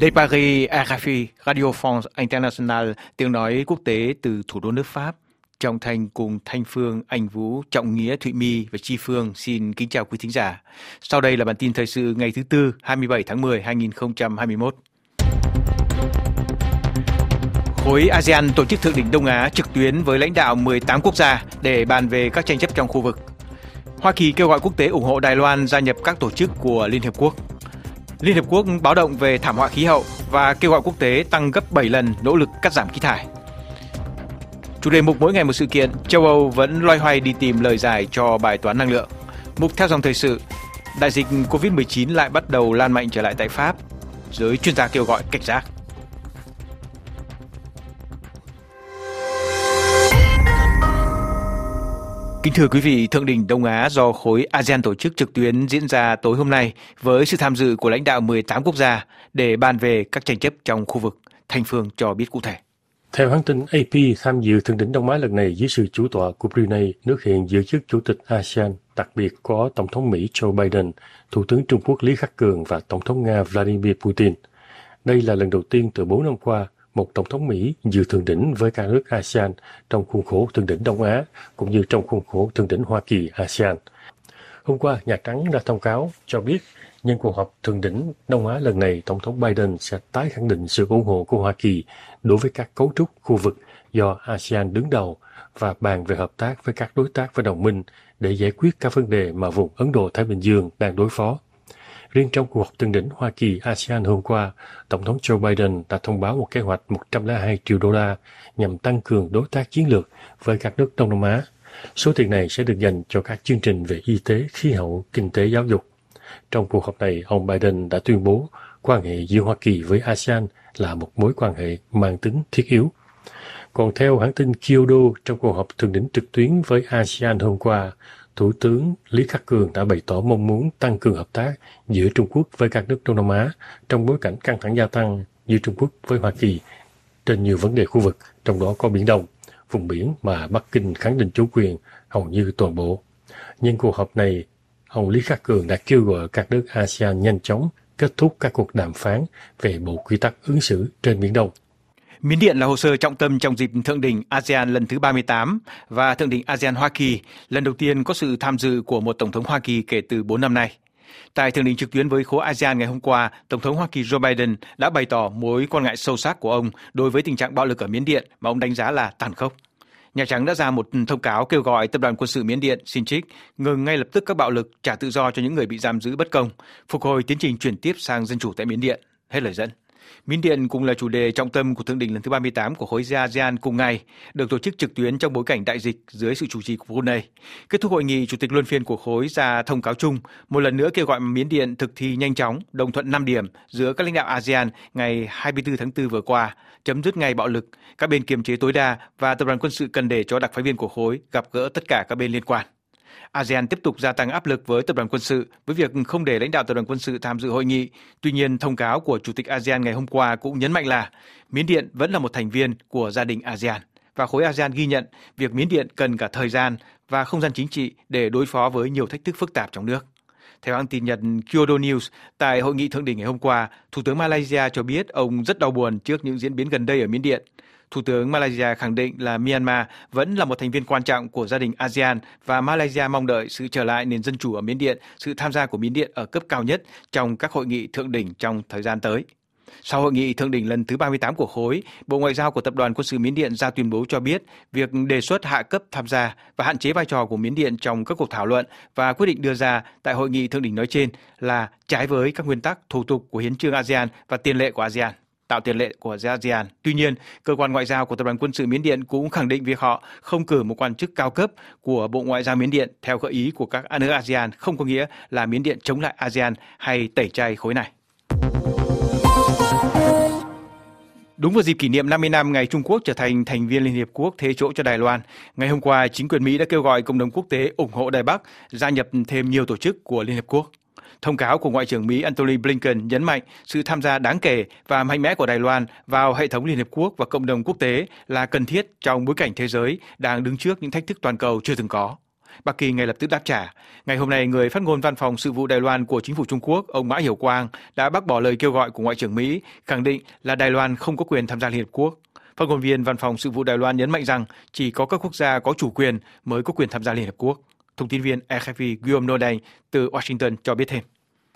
De Paris, RFI, Radio France International, tiếng nói quốc tế từ thủ đô nước Pháp. Trọng Thành cùng Thanh Phương, Anh Vũ, Trọng Nghĩa, Thụy My và Chi Phương xin kính chào quý thính giả. Sau đây là bản tin thời sự ngày thứ Tư, 27 tháng 10, 2021. Khối ASEAN tổ chức thượng đỉnh Đông Á trực tuyến với lãnh đạo 18 quốc gia để bàn về các tranh chấp trong khu vực. Hoa Kỳ kêu gọi quốc tế ủng hộ Đài Loan gia nhập các tổ chức của Liên Hiệp Quốc. Liên Hiệp Quốc báo động về thảm họa khí hậu và kêu gọi quốc tế tăng gấp 7 lần nỗ lực cắt giảm khí thải. Chủ đề mục mỗi ngày một sự kiện, châu Âu vẫn loay hoay đi tìm lời giải cho bài toán năng lượng. Mục theo dòng thời sự, đại dịch Covid-19 lại bắt đầu lan mạnh trở lại tại Pháp. Giới chuyên gia kêu gọi cảnh giác. Kính thưa quý vị, Thượng đỉnh Đông Á do khối ASEAN tổ chức trực tuyến diễn ra tối hôm nay với sự tham dự của lãnh đạo 18 quốc gia để bàn về các tranh chấp trong khu vực. Thanh Phương cho biết cụ thể. Theo hãng tin AP, tham dự Thượng đỉnh Đông Á lần này dưới sự chủ tọa của Brunei, nước hiện giữ chức Chủ tịch ASEAN, đặc biệt có Tổng thống Mỹ Joe Biden, Thủ tướng Trung Quốc Lý Khắc Cường và Tổng thống Nga Vladimir Putin. Đây là lần đầu tiên từ 4 năm qua, một Tổng thống Mỹ dự thượng đỉnh với các nước ASEAN trong khuôn khổ Thượng đỉnh Đông Á, cũng như trong khuôn khổ Thượng đỉnh Hoa Kỳ ASEAN. Hôm qua, Nhà Trắng đã thông cáo cho biết, nhân cuộc họp Thượng đỉnh Đông Á lần này, Tổng thống Biden sẽ tái khẳng định sự ủng hộ của Hoa Kỳ đối với các cấu trúc khu vực do ASEAN đứng đầu và bàn về hợp tác với các đối tác và đồng minh để giải quyết các vấn đề mà vùng Ấn Độ-Thái Bình Dương đang đối phó. Riêng trong cuộc họp thượng đỉnh Hoa Kỳ-ASEAN hôm qua, Tổng thống Joe Biden đã thông báo một kế hoạch 102 triệu đô la nhằm tăng cường đối tác chiến lược với các nước Đông Nam Á. Số tiền này sẽ được dành cho các chương trình về y tế, khí hậu, kinh tế, giáo dục. Trong cuộc họp này, ông Biden đã tuyên bố quan hệ giữa Hoa Kỳ với ASEAN là một mối quan hệ mang tính thiết yếu. Còn theo hãng tin Kyodo, trong cuộc họp thượng đỉnh trực tuyến với ASEAN hôm qua, Thủ tướng Lý Khắc Cường đã bày tỏ mong muốn tăng cường hợp tác giữa Trung Quốc với các nước Đông Nam Á trong bối cảnh căng thẳng gia tăng giữa Trung Quốc với Hoa Kỳ trên nhiều vấn đề khu vực, trong đó có Biển Đông, vùng biển mà Bắc Kinh khẳng định chủ quyền hầu như toàn bộ. Nhân cuộc họp này, ông Lý Khắc Cường đã kêu gọi các nước ASEAN nhanh chóng kết thúc các cuộc đàm phán về bộ quy tắc ứng xử trên Biển Đông. Miến Điện là hồ sơ trọng tâm trong dịp Thượng đỉnh ASEAN lần thứ 38 và Thượng đỉnh ASEAN-Hoa Kỳ lần đầu tiên có sự tham dự của một Tổng thống Hoa Kỳ kể từ 4 năm nay. Tại Thượng đỉnh trực tuyến với khối ASEAN ngày hôm qua, Tổng thống Hoa Kỳ Joe Biden đã bày tỏ mối quan ngại sâu sắc của ông đối với tình trạng bạo lực ở Miến Điện mà ông đánh giá là tàn khốc. Nhà Trắng đã ra một thông cáo kêu gọi Tập đoàn Quân sự Miến Điện Sinchik ngừng ngay lập tức các bạo lực, trả tự do cho những người bị giam giữ bất công, phục hồi tiến trình chuyển tiếp sang dân chủ tại Miến Điện. Hết lời dẫn. Miến Điện cũng là chủ đề trọng tâm của Thượng đỉnh lần thứ 38 của khối ASEAN cùng ngày, được tổ chức trực tuyến trong bối cảnh đại dịch dưới sự chủ trì của Brunei. Kết thúc hội nghị, Chủ tịch luân phiên của khối ra thông cáo chung, một lần nữa kêu gọi Miến Điện thực thi nhanh chóng, đồng thuận 5 điểm giữa các lãnh đạo ASEAN ngày 24 tháng 4 vừa qua, chấm dứt ngay bạo lực, các bên kiềm chế tối đa và Tập đoàn Quân sự cần để cho đặc phái viên của khối gặp gỡ tất cả các bên liên quan. ASEAN tiếp tục gia tăng áp lực với Tập đoàn Quân sự với việc không để lãnh đạo Tập đoàn Quân sự tham dự hội nghị. Tuy nhiên, thông cáo của Chủ tịch ASEAN ngày hôm qua cũng nhấn mạnh là Miến Điện vẫn là một thành viên của gia đình ASEAN và khối ASEAN ghi nhận việc Miến Điện cần cả thời gian và không gian chính trị để đối phó với nhiều thách thức phức tạp trong nước. Theo hãng tin Nhật Kyodo News, tại hội nghị thượng đỉnh ngày hôm qua, Thủ tướng Malaysia cho biết ông rất đau buồn trước những diễn biến gần đây ở Miến Điện. Thủ tướng Malaysia khẳng định là Myanmar vẫn là một thành viên quan trọng của gia đình ASEAN và Malaysia mong đợi sự trở lại nền dân chủ ở Miến Điện, sự tham gia của Miến Điện ở cấp cao nhất trong các hội nghị thượng đỉnh trong thời gian tới. Sau hội nghị thượng đỉnh lần thứ 38 của khối, Bộ Ngoại giao của Tập đoàn Quân sự Miến Điện ra tuyên bố cho biết việc đề xuất hạ cấp tham gia và hạn chế vai trò của Miến Điện trong các cuộc thảo luận và quyết định đưa ra tại hội nghị thượng đỉnh nói trên là trái với các nguyên tắc thủ tục của hiến chương ASEAN và tiền lệ của ASEAN. Tạo tiền lệ của ASEAN. Tuy nhiên, cơ quan ngoại giao của Tập đoàn Quân sự Miến Điện cũng khẳng định việc họ không cử một quan chức cao cấp của Bộ Ngoại giao Miến Điện theo gợi ý của các nước ASEAN không có nghĩa là Miến Điện chống lại ASEAN hay tẩy chay khối này. Đúng vào dịp kỷ niệm 50 năm ngày Trung Quốc trở thành thành viên Liên Hiệp Quốc thế chỗ cho Đài Loan, ngày hôm qua, chính quyền Mỹ đã kêu gọi cộng đồng quốc tế ủng hộ Đài Bắc gia nhập thêm nhiều tổ chức của Liên Hiệp Quốc. Thông cáo của Ngoại trưởng Mỹ Antony Blinken nhấn mạnh sự tham gia đáng kể và mạnh mẽ của Đài Loan vào hệ thống Liên Hiệp Quốc và cộng đồng quốc tế là cần thiết trong bối cảnh thế giới đang đứng trước những thách thức toàn cầu chưa từng có. Bắc Kinh ngay lập tức đáp trả. Ngày hôm nay, người phát ngôn Văn phòng Sự vụ Đài Loan của chính phủ Trung Quốc, ông Mã Hiểu Quang, đã bác bỏ lời kêu gọi của Ngoại trưởng Mỹ, khẳng định là Đài Loan không có quyền tham gia Liên Hiệp Quốc. Phát ngôn viên Văn phòng Sự vụ Đài Loan nhấn mạnh rằng chỉ có các quốc gia có chủ quyền mới có quyền tham gia Liên Hiệp Quốc. Thông tin viên RFI Guillaume Nodin từ Washington cho biết thêm.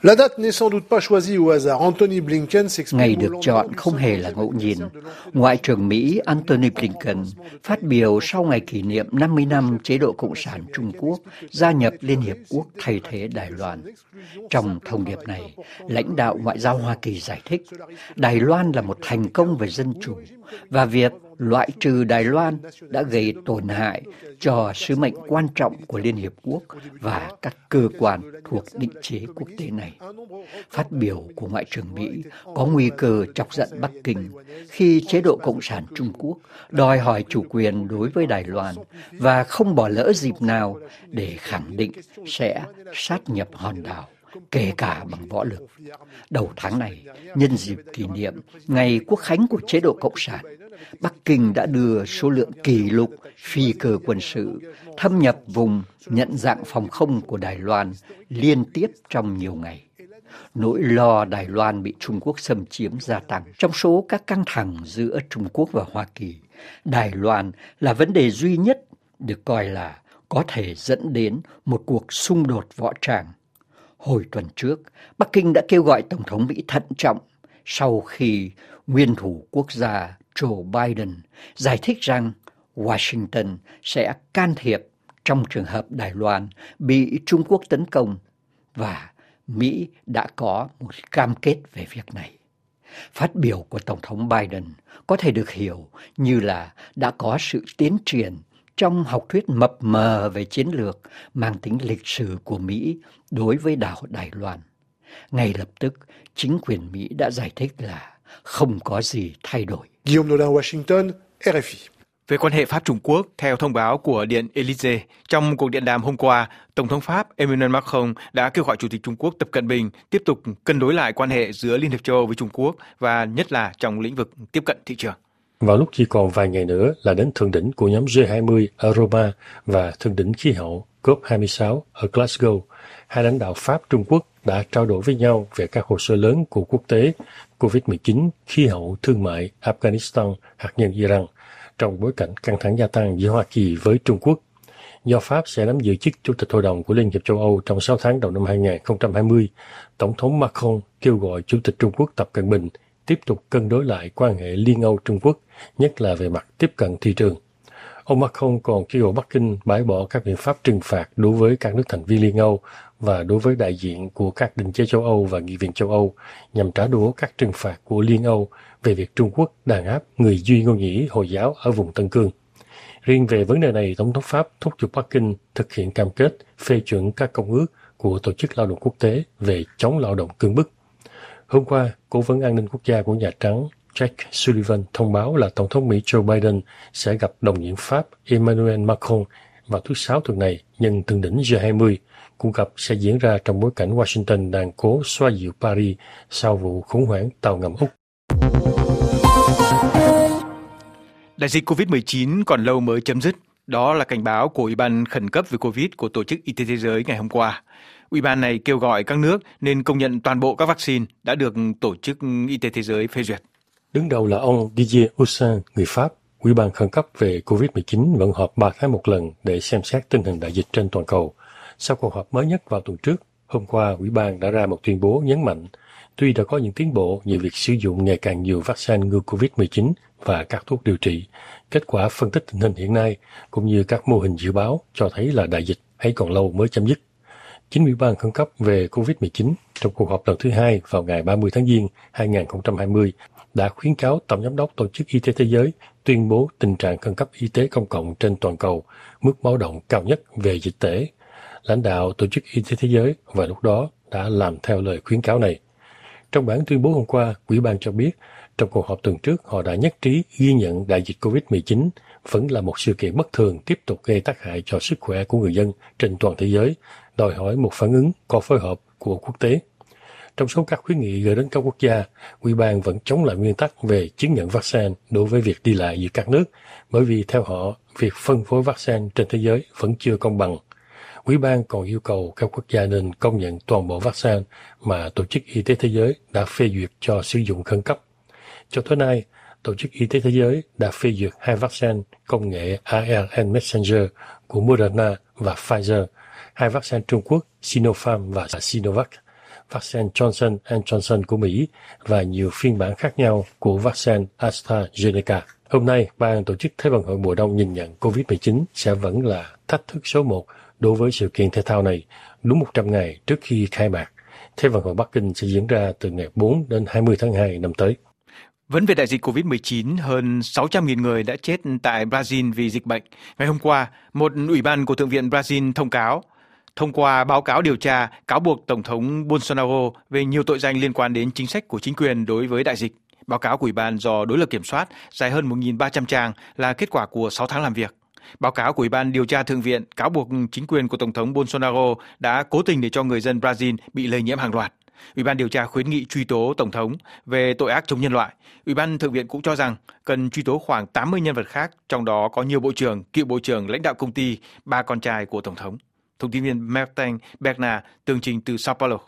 Ngày được chọn không hề là ngẫu nhiên. Ngoại trưởng Mỹ Antony Blinken phát biểu sau ngày kỷ niệm 50 năm chế độ Cộng sản Trung Quốc gia nhập Liên Hiệp Quốc thay thế Đài Loan. Trong thông điệp này, lãnh đạo ngoại giao Hoa Kỳ giải thích Đài Loan là một thành công về dân chủ và việc loại trừ Đài Loan đã gây tổn hại cho sứ mệnh quan trọng của Liên Hiệp Quốc và các cơ quan thuộc định chế quốc tế này. Phát biểu của Ngoại trưởng Mỹ có nguy cơ chọc giận Bắc Kinh khi chế độ Cộng sản Trung Quốc đòi hỏi chủ quyền đối với Đài Loan và không bỏ lỡ dịp nào để khẳng định sẽ sát nhập hòn đảo, kể cả bằng võ lực. Đầu tháng này, nhân dịp kỷ niệm ngày Quốc khánh của chế độ Cộng sản, Bắc Kinh đã đưa số lượng kỷ lục phi cơ quân sự thâm nhập vùng nhận dạng phòng không của Đài Loan liên tiếp trong nhiều ngày. Nỗi lo Đài Loan bị Trung Quốc xâm chiếm gia tăng. Trong số các căng thẳng giữa Trung Quốc và Hoa Kỳ, Đài Loan là vấn đề duy nhất được coi là có thể dẫn đến một cuộc xung đột võ tràng. Hồi tuần trước, Bắc Kinh đã kêu gọi Tổng thống Mỹ thận trọng sau khi nguyên thủ quốc gia Joe Biden giải thích rằng Washington sẽ can thiệp trong trường hợp Đài Loan bị Trung Quốc tấn công và Mỹ đã có một cam kết về việc này. Phát biểu của Tổng thống Biden có thể được hiểu như là đã có sự tiến triển trong học thuyết mập mờ về chiến lược mang tính lịch sử của Mỹ đối với đảo Đài Loan. Ngay lập tức, chính quyền Mỹ đã giải thích là không có gì thay đổi. Guillaume Nodin, Washington, RFI. Về quan hệ Pháp-Trung Quốc, theo thông báo của Điện Élysée, trong cuộc điện đàm hôm qua, Tổng thống Pháp Emmanuel Macron đã kêu gọi Chủ tịch Trung Quốc Tập Cận Bình tiếp tục cân đối lại quan hệ giữa Liên hiệp châu Âu với Trung Quốc và nhất là trong lĩnh vực tiếp cận thị trường. Vào lúc chỉ còn vài ngày nữa là đến thượng đỉnh của nhóm G20 ở Roma và thượng đỉnh khí hậu COP26 ở Glasgow, hai lãnh đạo Pháp-Trung Quốc đã trao đổi với nhau về các hồ sơ lớn của quốc tế, COVID-19, khí hậu, thương mại, Afghanistan, hạt nhân Iran, trong bối cảnh căng thẳng gia tăng giữa Hoa Kỳ với Trung Quốc. Do Pháp sẽ nắm giữ chức Chủ tịch Hội đồng của Liên hiệp châu Âu trong 6 tháng đầu năm 2020, Tổng thống Macron kêu gọi Chủ tịch Trung Quốc Tập Cận Bình tiếp tục cân đối lại quan hệ Liên Âu-Trung Quốc, nhất là về mặt tiếp cận thị trường. Ông Macron còn kêu gọi Bắc Kinh bãi bỏ các biện pháp trừng phạt đối với các nước thành viên Liên Âu và đối với đại diện của các định chế châu Âu và Nghị viện châu Âu nhằm trả đũa các trừng phạt của Liên Âu về việc Trung Quốc đàn áp người Duy Ngô Nhĩ Hồi giáo ở vùng Tân Cương. Riêng về vấn đề này, Tổng thống Pháp thúc giục Bắc Kinh thực hiện cam kết phê chuẩn các công ước của Tổ chức Lao động Quốc tế về chống lao động cưỡng bức. Hôm qua, Cố vấn An ninh Quốc gia của Nhà Trắng Jake Sullivan thông báo là Tổng thống Mỹ Joe Biden sẽ gặp đồng nhiệm Pháp Emmanuel Macron vào thứ Sáu tuần này nhân thượng đỉnh G20. Cuộc gặp sẽ diễn ra trong bối cảnh Washington đang cố xoa dịu Paris sau vụ khủng hoảng tàu ngầm Úc. Đại dịch COVID-19 còn lâu mới chấm dứt. Đó là cảnh báo của Ủy ban khẩn cấp về COVID của Tổ chức Y tế Thế giới ngày hôm qua. Ủy ban này kêu gọi các nước nên công nhận toàn bộ các vaccine đã được Tổ chức Y tế Thế giới phê duyệt. Đứng đầu là ông Didier Houssin, người Pháp. Ủy ban khẩn cấp về COVID-19 vẫn họp 3 tháng một lần để xem xét tình hình đại dịch trên toàn cầu. Sau cuộc họp mới nhất vào tuần trước, hôm qua Ủy ban đã ra một tuyên bố nhấn mạnh, tuy đã có những tiến bộ như việc sử dụng ngày càng nhiều vaccine ngừa COVID-19 và các thuốc điều trị, kết quả phân tích tình hình hiện nay cũng như các mô hình dự báo cho thấy là đại dịch hay còn lâu mới chấm dứt. Chính Ủy ban khẩn cấp về COVID-19 trong cuộc họp lần thứ 2 vào ngày 30 tháng Giêng 2020 đã khuyến cáo Tổng giám đốc Tổ chức Y tế Thế giới tuyên bố tình trạng khẩn cấp y tế công cộng trên toàn cầu, mức báo động cao nhất về dịch tễ. Lãnh đạo Tổ chức Y tế Thế giới vào lúc đó đã làm theo lời khuyến cáo này. Trong bản tuyên bố hôm qua, Ủy ban cho biết trong cuộc họp tuần trước họ đã nhất trí ghi nhận đại dịch COVID-19 vẫn là một sự kiện bất thường tiếp tục gây tác hại cho sức khỏe của người dân trên toàn thế giới, đòi hỏi một phản ứng có phối hợp của quốc tế. Trong số các khuyến nghị gửi đến các quốc gia, Ủy ban vẫn chống lại nguyên tắc về chứng nhận vaccine đối với việc đi lại giữa các nước, bởi vì theo họ, việc phân phối vaccine trên thế giới vẫn chưa công bằng. Ủy ban còn yêu cầu các quốc gia nên công nhận toàn bộ vaccine mà Tổ chức Y tế Thế giới đã phê duyệt cho sử dụng khẩn cấp. Cho tới nay, Tổ chức Y tế Thế giới đã phê duyệt 2 vaccine công nghệ ARN Messenger của Moderna và Pfizer, 2 vaccine Trung Quốc Sinopharm và Sinovac, vaccine Johnson & Johnson của Mỹ và nhiều phiên bản khác nhau của vaccine AstraZeneca. Hôm nay, Ban tổ chức Thế vận hội mùa đông nhìn nhận COVID-19 sẽ vẫn là thách thức số 1 đối với sự kiện thể thao này, đúng 100 ngày trước khi khai mạc. Thế vận hội Bắc Kinh sẽ diễn ra từ ngày 4 đến 20 tháng 2 năm tới. Vẫn về đại dịch COVID-19, hơn 600.000 người đã chết tại Brazil vì dịch bệnh. Ngày hôm qua, một ủy ban của Thượng viện Brazil thông qua báo cáo điều tra cáo buộc Tổng thống Bolsonaro về nhiều tội danh liên quan đến chính sách của chính quyền đối với đại dịch. Báo cáo của ủy ban do đối lập kiểm soát, dài hơn 1.300 trang, là kết quả của 6 tháng làm việc. Báo cáo của Ủy ban điều tra Thượng viện cáo buộc chính quyền của Tổng thống Bolsonaro đã cố tình để cho người dân Brazil bị lây nhiễm hàng loạt. Ủy ban điều tra khuyến nghị truy tố Tổng thống về tội ác chống nhân loại. Ủy ban Thượng viện cũng cho rằng cần truy tố khoảng 80 nhân vật khác, trong đó có nhiều bộ trưởng, cựu bộ trưởng, lãnh đạo công ty, 3 con trai của Tổng thống. Thông tin viên Martin Bernard tường trình từ Sao Paulo.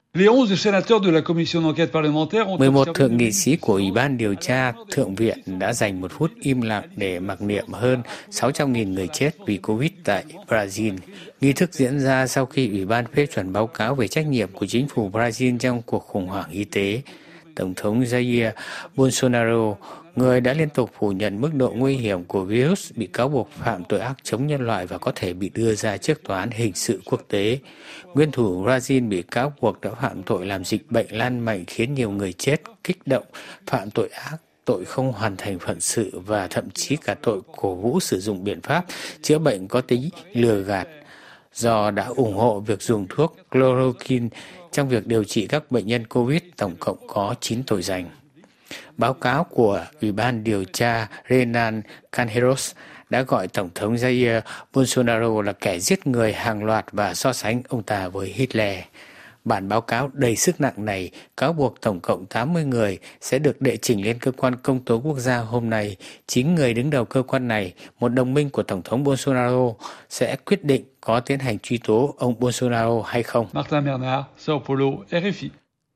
11 thượng nghị sĩ của Ủy ban điều tra Thượng viện đã dành 1 phút im lặng để mặc niệm hơn 600.000 người chết vì Covid tại Brazil. Nghi thức diễn ra sau khi Ủy ban phê chuẩn báo cáo về trách nhiệm của chính phủ Brazil trong cuộc khủng hoảng y tế. Tổng thống Jair Bolsonaro, người đã liên tục phủ nhận mức độ nguy hiểm của virus, bị cáo buộc phạm tội ác chống nhân loại và có thể bị đưa ra trước tòa án hình sự quốc tế. Nguyên thủ Brazil bị cáo buộc đã phạm tội làm dịch bệnh lan mạnh khiến nhiều người chết, kích động, phạm tội ác, tội không hoàn thành phận sự và thậm chí cả tội cổ vũ sử dụng biện pháp chữa bệnh có tính lừa gạt, do đã ủng hộ việc dùng thuốc chloroquine trong việc điều trị các bệnh nhân COVID, tổng cộng có 9 tội danh. Báo cáo của Ủy ban điều tra Renan Calheiros đã gọi Tổng thống Jair Bolsonaro là kẻ giết người hàng loạt và so sánh ông ta với Hitler. Bản báo cáo đầy sức nặng này cáo buộc tổng cộng 80 người sẽ được đệ trình lên cơ quan công tố quốc gia hôm nay. 9 người đứng đầu cơ quan này, một đồng minh của Tổng thống Bolsonaro, sẽ quyết định có tiến hành truy tố ông Bolsonaro hay không. Martin Bernard, Sao Paulo, RFI.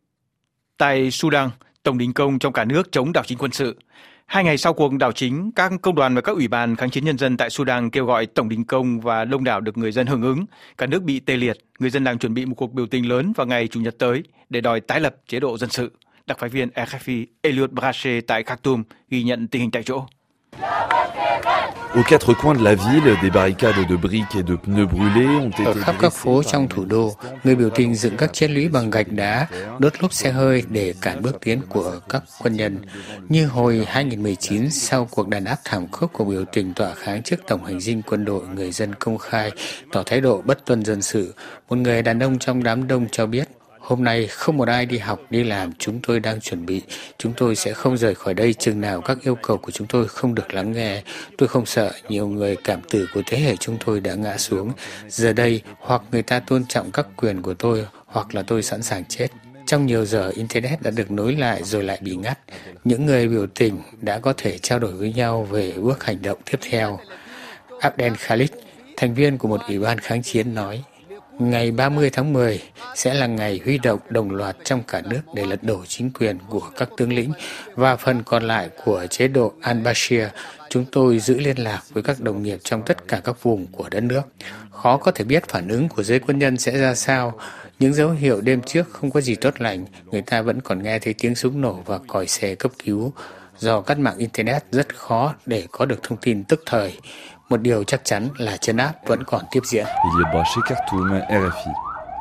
Tại Sudan, tổng đình công trong cả nước chống đảo chính quân sự. 2 ngày sau cuộc đảo chính, các công đoàn và các ủy ban kháng chiến nhân dân tại Sudan kêu gọi tổng đình công và đông đảo được người dân hưởng ứng. Cả nước bị tê liệt, người dân đang chuẩn bị một cuộc biểu tình lớn vào ngày Chủ nhật tới để đòi tái lập chế độ dân sự. Đặc phái viên RFI Eliot Braché tại Khartoum ghi nhận tình hình tại chỗ. Aux quatre coins de la ville, des barricades de briques et de pneus brûlés ont été Ở khắp các phố trong thủ đô, người biểu tình dựng các chiếc lũy bằng gạch đá, đốt lốp xe hơi để cản bước tiến của các quân nhân. Như hồi 2019, sau cuộc đàn áp thảm khốc của biểu tình tọa kháng trước tổng hành dinh quân đội, người dân công khai tỏ thái độ bất tuân dân sự. Một người đàn ông trong đám đông cho biết: "Hôm nay không một ai đi học, đi làm, chúng tôi đang chuẩn bị. Chúng tôi sẽ không rời khỏi đây chừng nào các yêu cầu của chúng tôi không được lắng nghe. Tôi không sợ, nhiều người cảm tử của thế hệ chúng tôi đã ngã xuống. Giờ đây, hoặc người ta tôn trọng các quyền của tôi, hoặc là tôi sẵn sàng chết." Trong nhiều giờ, Internet đã được nối lại rồi lại bị ngắt. Những người biểu tình đã có thể trao đổi với nhau về bước hành động tiếp theo. Abdel Khalid, thành viên của một ủy ban kháng chiến, nói: "Ngày 30 tháng 10 sẽ là ngày huy động đồng loạt trong cả nước để lật đổ chính quyền của các tướng lĩnh và phần còn lại của chế độ al-Bashir. Chúng tôi giữ liên lạc với các đồng nghiệp trong tất cả các vùng của đất nước. Khó có thể biết phản ứng của giới quân nhân sẽ ra sao. Những dấu hiệu đêm trước không có gì tốt lành, người ta vẫn còn nghe thấy tiếng súng nổ và còi xe cấp cứu. Do cắt mạng Internet rất khó để có được thông tin tức thời. Một điều chắc chắn là trấn áp vẫn còn tiếp diễn." Eliot Braché, Khartoum, RFI.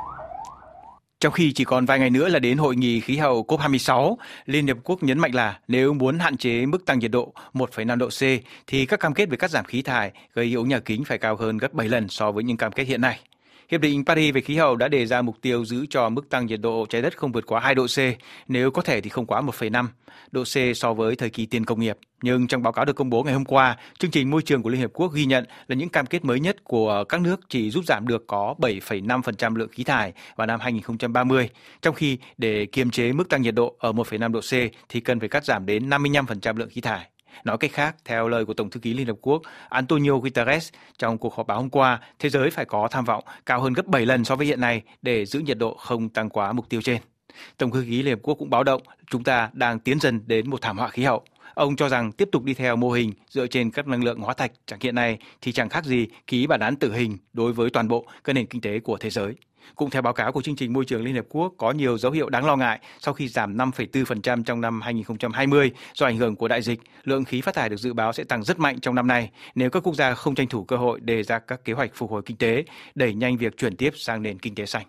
Trong khi chỉ còn vài ngày nữa là đến hội nghị khí hậu COP26, Liên Hiệp Quốc nhấn mạnh là nếu muốn hạn chế mức tăng nhiệt độ 1,5 độ C thì các cam kết về cắt giảm khí thải gây hiệu ứng nhà kính phải cao hơn gấp 7 lần so với những cam kết hiện nay. Hiệp định Paris về khí hậu đã đề ra mục tiêu giữ cho mức tăng nhiệt độ trái đất không vượt quá 2 độ C, nếu có thể thì không quá 1,5 độ C so với thời kỳ tiền công nghiệp. Nhưng trong báo cáo được công bố ngày hôm qua, chương trình môi trường của Liên Hiệp Quốc ghi nhận là những cam kết mới nhất của các nước chỉ giúp giảm được có 7,5% lượng khí thải vào năm 2030, trong khi để kiềm chế mức tăng nhiệt độ ở 1,5 độ C thì cần phải cắt giảm đến 55% lượng khí thải. Nói cách khác, theo lời của Tổng thư ký Liên Hợp Quốc Antonio Guterres trong cuộc họp báo hôm qua, thế giới phải có tham vọng cao hơn gấp 7 lần so với hiện nay để giữ nhiệt độ không tăng quá mục tiêu trên. Tổng thư ký Liên Hợp Quốc cũng báo động chúng ta đang tiến dần đến một thảm họa khí hậu. Ông cho rằng tiếp tục đi theo mô hình dựa trên các năng lượng hóa thạch chẳng hiện nay thì chẳng khác gì ký bản án tử hình đối với toàn bộ các nền kinh tế của thế giới. Cũng theo báo cáo của chương trình môi trường Liên Hợp Quốc, có nhiều dấu hiệu đáng lo ngại sau khi giảm 5,4% trong năm 2020 do ảnh hưởng của đại dịch. Lượng khí phát thải được dự báo sẽ tăng rất mạnh trong năm nay nếu các quốc gia không tranh thủ cơ hội đề ra các kế hoạch phục hồi kinh tế, đẩy nhanh việc chuyển tiếp sang nền kinh tế xanh.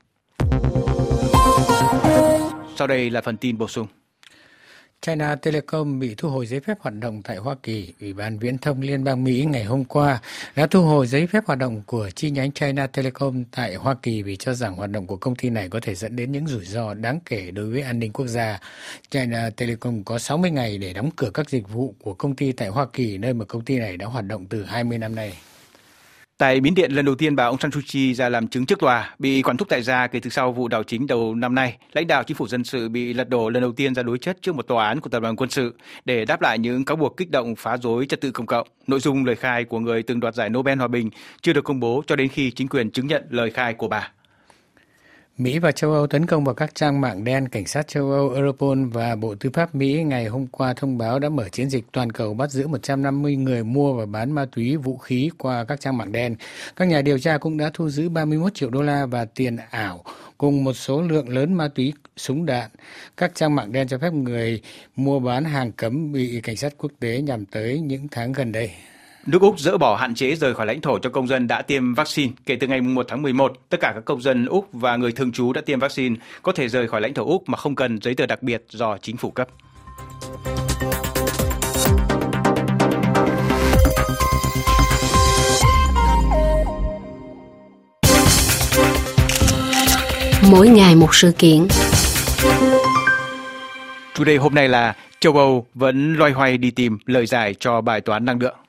Sau đây là phần tin bổ sung. China Telecom bị thu hồi giấy phép hoạt động tại Hoa Kỳ. Ủy ban Viễn thông Liên bang Mỹ ngày hôm qua đã thu hồi giấy phép hoạt động của chi nhánh China Telecom tại Hoa Kỳ vì cho rằng hoạt động của công ty này có thể dẫn đến những rủi ro đáng kể đối với an ninh quốc gia. China Telecom có 60 ngày để đóng cửa các dịch vụ của công ty tại Hoa Kỳ, nơi mà công ty này đã hoạt động từ 20 năm nay. Tại Miến Điện, lần đầu tiên bà Aung San Suu Kyi ra làm chứng trước tòa, bị quản thúc tại gia kể từ sau vụ đảo chính đầu năm nay. Lãnh đạo chính phủ dân sự bị lật đổ lần đầu tiên ra đối chất trước một tòa án của tập đoàn quân sự để đáp lại những cáo buộc kích động phá rối trật tự công cộng. Nội dung lời khai của người từng đoạt giải Nobel Hòa bình chưa được công bố cho đến khi chính quyền chứng nhận lời khai của bà. Mỹ và châu Âu tấn công vào các trang mạng đen. Cảnh sát châu Âu, Europol và Bộ Tư pháp Mỹ ngày hôm qua thông báo đã mở chiến dịch toàn cầu bắt giữ 150 người mua và bán ma túy, vũ khí qua các trang mạng đen. Các nhà điều tra cũng đã thu giữ 31 triệu đô la và tiền ảo cùng một số lượng lớn ma túy, súng đạn. Các trang mạng đen cho phép người mua bán hàng cấm bị cảnh sát quốc tế nhắm tới những tháng gần đây. Nước Úc dỡ bỏ hạn chế rời khỏi lãnh thổ cho công dân đã tiêm vaccine. Kể từ ngày 1 tháng 11, tất cả các công dân Úc và người thường trú đã tiêm vaccine có thể rời khỏi lãnh thổ Úc mà không cần giấy tờ đặc biệt do chính phủ cấp. Mỗi ngày một sự kiện. Chủ đề hôm nay là châu Âu vẫn loay hoay đi tìm lời giải cho bài toán năng lượng.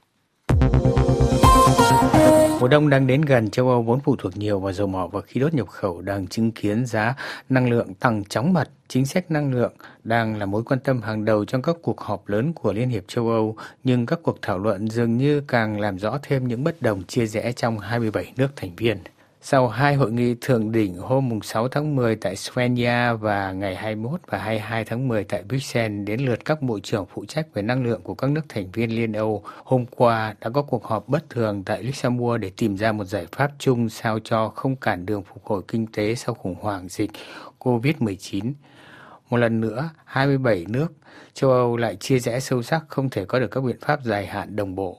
Mùa đông đang đến gần, châu Âu vốn phụ thuộc nhiều vào dầu mỏ và khí đốt nhập khẩu đang chứng kiến giá năng lượng tăng chóng mặt. Chính sách năng lượng đang là mối quan tâm hàng đầu trong các cuộc họp lớn của Liên hiệp châu Âu, nhưng các cuộc thảo luận dường như càng làm rõ thêm những bất đồng chia rẽ trong 27 nước thành viên. Sau hai hội nghị thượng đỉnh hôm 6 tháng 10 tại Slovenia và ngày 21 và 22 tháng 10 tại Bruxelles, đến lượt các bộ trưởng phụ trách về năng lượng của các nước thành viên Liên Âu hôm qua đã có cuộc họp bất thường tại Luxembourg để tìm ra một giải pháp chung sao cho không cản đường phục hồi kinh tế sau khủng hoảng dịch COVID-19. Một lần nữa, 27 nước châu Âu lại chia rẽ sâu sắc, không thể có được các biện pháp dài hạn đồng bộ.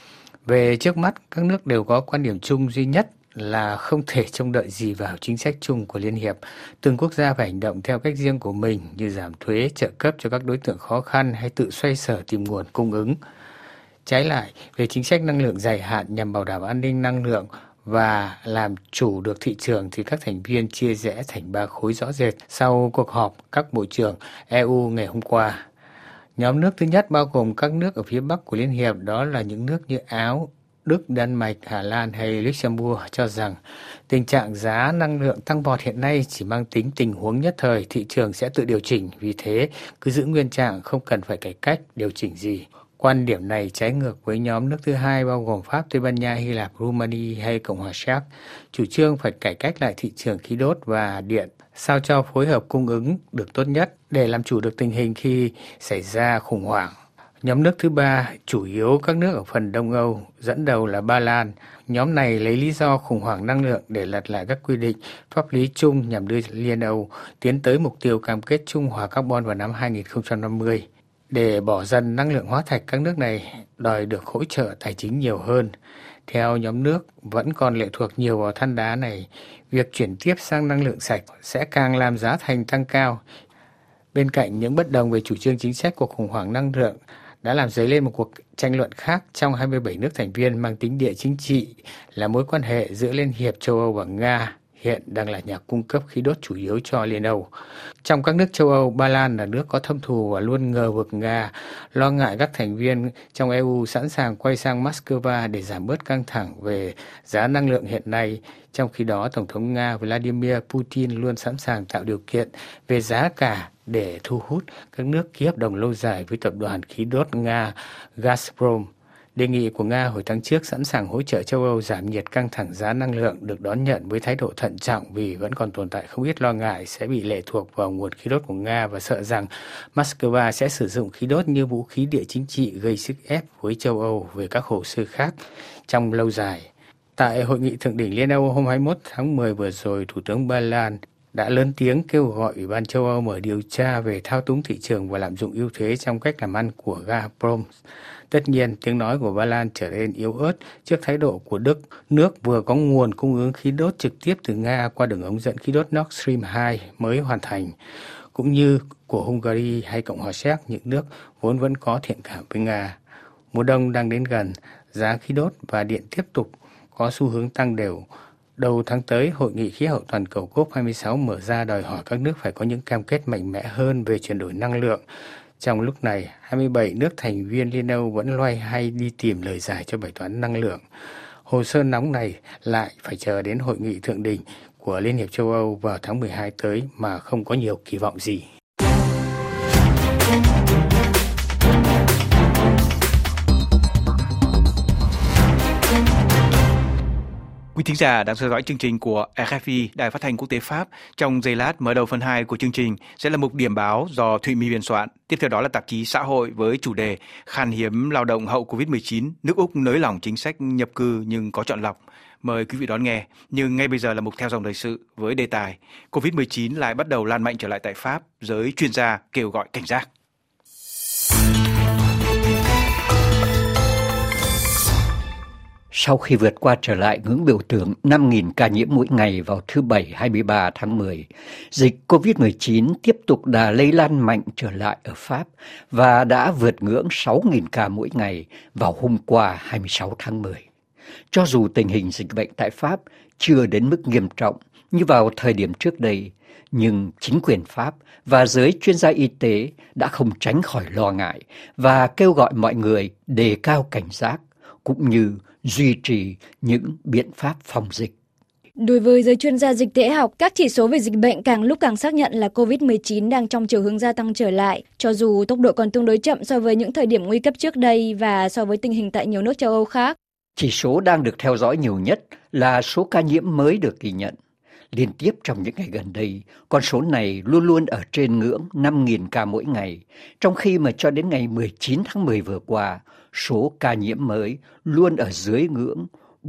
Về trước mắt, các nước đều có quan điểm chung duy nhất là không thể trông đợi gì vào chính sách chung của Liên hiệp. Từng quốc gia phải hành động theo cách riêng của mình như giảm thuế, trợ cấp cho các đối tượng khó khăn hay tự xoay sở tìm nguồn cung ứng. Trái lại, về chính sách năng lượng dài hạn nhằm bảo đảm an ninh năng lượng và làm chủ được thị trường thì các thành viên chia rẽ thành ba khối rõ rệt sau cuộc họp các bộ trưởng EU ngày hôm qua. Nhóm nước thứ nhất bao gồm các nước ở phía Bắc của Liên hiệp, đó là những nước như Áo, Đức, Đan Mạch, Hà Lan hay Luxembourg cho rằng tình trạng giá năng lượng tăng vọt hiện nay chỉ mang tính tình huống nhất thời, thị trường sẽ tự điều chỉnh, vì thế cứ giữ nguyên trạng, không cần phải cải cách, điều chỉnh gì. Quan điểm này trái ngược với nhóm nước thứ hai bao gồm Pháp, Tây Ban Nha, Hy Lạp, Rumani hay Cộng hòa Séc, chủ trương phải cải cách lại thị trường khí đốt và điện, sao cho phối hợp cung ứng được tốt nhất để làm chủ được tình hình khi xảy ra khủng hoảng. Nhóm nước thứ ba, chủ yếu các nước ở phần Đông Âu, dẫn đầu là Ba Lan. Nhóm này lấy lý do khủng hoảng năng lượng để lật lại các quy định pháp lý chung nhằm đưa Liên Âu tiến tới mục tiêu cam kết trung hòa carbon vào năm 2050. Để bỏ dần năng lượng hóa thạch, các nước này đòi được hỗ trợ tài chính nhiều hơn. Theo nhóm nước vẫn còn lệ thuộc nhiều vào than đá này, việc chuyển tiếp sang năng lượng sạch sẽ càng làm giá thành tăng cao. Bên cạnh những bất đồng về chủ trương chính sách của khủng hoảng năng lượng, đã làm dấy lên một cuộc tranh luận khác trong 27 nước thành viên mang tính địa chính trị là mối quan hệ giữa Liên hiệp châu Âu và Nga, hiện đang là nhà cung cấp khí đốt chủ yếu cho Liên Âu. Trong các nước châu Âu, Ba Lan là nước có thâm thù và luôn ngờ vực Nga, lo ngại các thành viên trong EU sẵn sàng quay sang Moscow để giảm bớt căng thẳng về giá năng lượng hiện nay. Trong khi đó, Tổng thống Nga Vladimir Putin luôn sẵn sàng tạo điều kiện về giá cả để thu hút các nước ký hợp đồng lâu dài với tập đoàn khí đốt Nga Gazprom. Đề nghị của Nga hồi tháng trước sẵn sàng hỗ trợ châu Âu giảm nhiệt căng thẳng giá năng lượng được đón nhận với thái độ thận trọng vì vẫn còn tồn tại không ít lo ngại sẽ bị lệ thuộc vào nguồn khí đốt của Nga và sợ rằng Moscow sẽ sử dụng khí đốt như vũ khí địa chính trị gây sức ép với châu Âu về các hồ sơ khác trong lâu dài. Tại Hội nghị Thượng đỉnh Liên Âu hôm 21 tháng 10 vừa rồi, Thủ tướng Ba Lan đã lớn tiếng kêu gọi Ủy ban châu Âu mở điều tra về thao túng thị trường và lạm dụng ưu thế trong cách làm ăn của Gazprom. Tất nhiên, tiếng nói của Ba Lan trở nên yếu ớt trước thái độ của Đức, nước vừa có nguồn cung ứng khí đốt trực tiếp từ Nga qua đường ống dẫn khí đốt Nord Stream 2 mới hoàn thành, cũng như của Hungary hay Cộng hòa Séc, những nước vốn vẫn có thiện cảm với Nga. Mùa đông đang đến gần, giá khí đốt và điện tiếp tục có xu hướng tăng đều. Đầu tháng tới, Hội nghị khí hậu toàn cầu COP26 mở ra đòi hỏi các nước phải có những cam kết mạnh mẽ hơn về chuyển đổi năng lượng. Trong lúc này, 27 nước thành viên Liên Âu vẫn loay hay đi tìm lời giải cho bài toán năng lượng. Hồ sơ nóng này lại phải chờ đến Hội nghị Thượng đỉnh của Liên hiệp châu Âu vào tháng 12 tới mà không có nhiều kỳ vọng gì. Quý thính giả đang theo dõi chương trình của RFI, Đài Phát thanh Quốc tế Pháp. Trong giây lát mở đầu phần 2 của chương trình sẽ là mục điểm báo do Thụy My biên soạn. Tiếp theo đó là tạp chí Xã hội với chủ đề khan hiếm lao động hậu Covid-19, nước Úc nới lỏng chính sách nhập cư nhưng có chọn lọc. Mời quý vị đón nghe. Nhưng ngay bây giờ là mục theo dòng thời sự với đề tài Covid-19 lại bắt đầu lan mạnh trở lại tại Pháp, giới chuyên gia kêu gọi cảnh giác. Sau khi vượt qua trở lại ngưỡng biểu tượng 5.000 ca nhiễm mỗi ngày vào thứ Bảy 23 tháng 10, dịch COVID-19 tiếp tục đà lây lan mạnh trở lại ở Pháp và đã vượt ngưỡng 6.000 ca mỗi ngày vào hôm qua 26 tháng 10. Cho dù tình hình dịch bệnh tại Pháp chưa đến mức nghiêm trọng như vào thời điểm trước đây, nhưng chính quyền Pháp và giới chuyên gia y tế đã không tránh khỏi lo ngại và kêu gọi mọi người đề cao cảnh giác cũng như duy trì những biện pháp phòng dịch. Đối với giới chuyên gia dịch tễ học, các chỉ số về dịch bệnh càng lúc càng xác nhận là COVID-19 đang trong chiều hướng gia tăng trở lại, cho dù tốc độ còn tương đối chậm so với những thời điểm nguy cấp trước đây và so với tình hình tại nhiều nước châu Âu khác. Chỉ số đang được theo dõi nhiều nhất là số ca nhiễm mới được ghi nhận. Liên tiếp trong những ngày gần đây, con số này luôn luôn ở trên ngưỡng 5.000 ca mỗi ngày, trong khi mà cho đến ngày 19 tháng 10 vừa qua, số ca nhiễm mới luôn ở dưới ngưỡng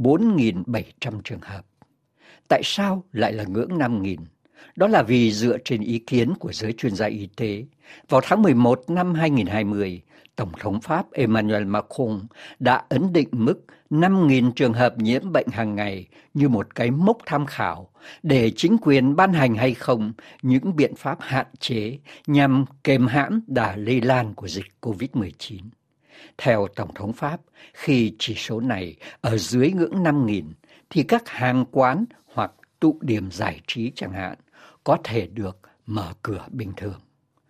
4.700 trường hợp. Tại sao lại là ngưỡng 5.000? Đó là vì dựa trên ý kiến của giới chuyên gia y tế, vào tháng 11 năm 2020, Tổng thống Pháp Emmanuel Macron đã ấn định mức 5.000 trường hợp nhiễm bệnh hàng ngày như một cái mốc tham khảo để chính quyền ban hành hay không những biện pháp hạn chế nhằm kềm hãm đà lây lan của dịch COVID-19. Theo Tổng thống Pháp, khi chỉ số này ở dưới ngưỡng 5.000 thì các hàng quán hoặc tụ điểm giải trí chẳng hạn có thể được mở cửa bình thường.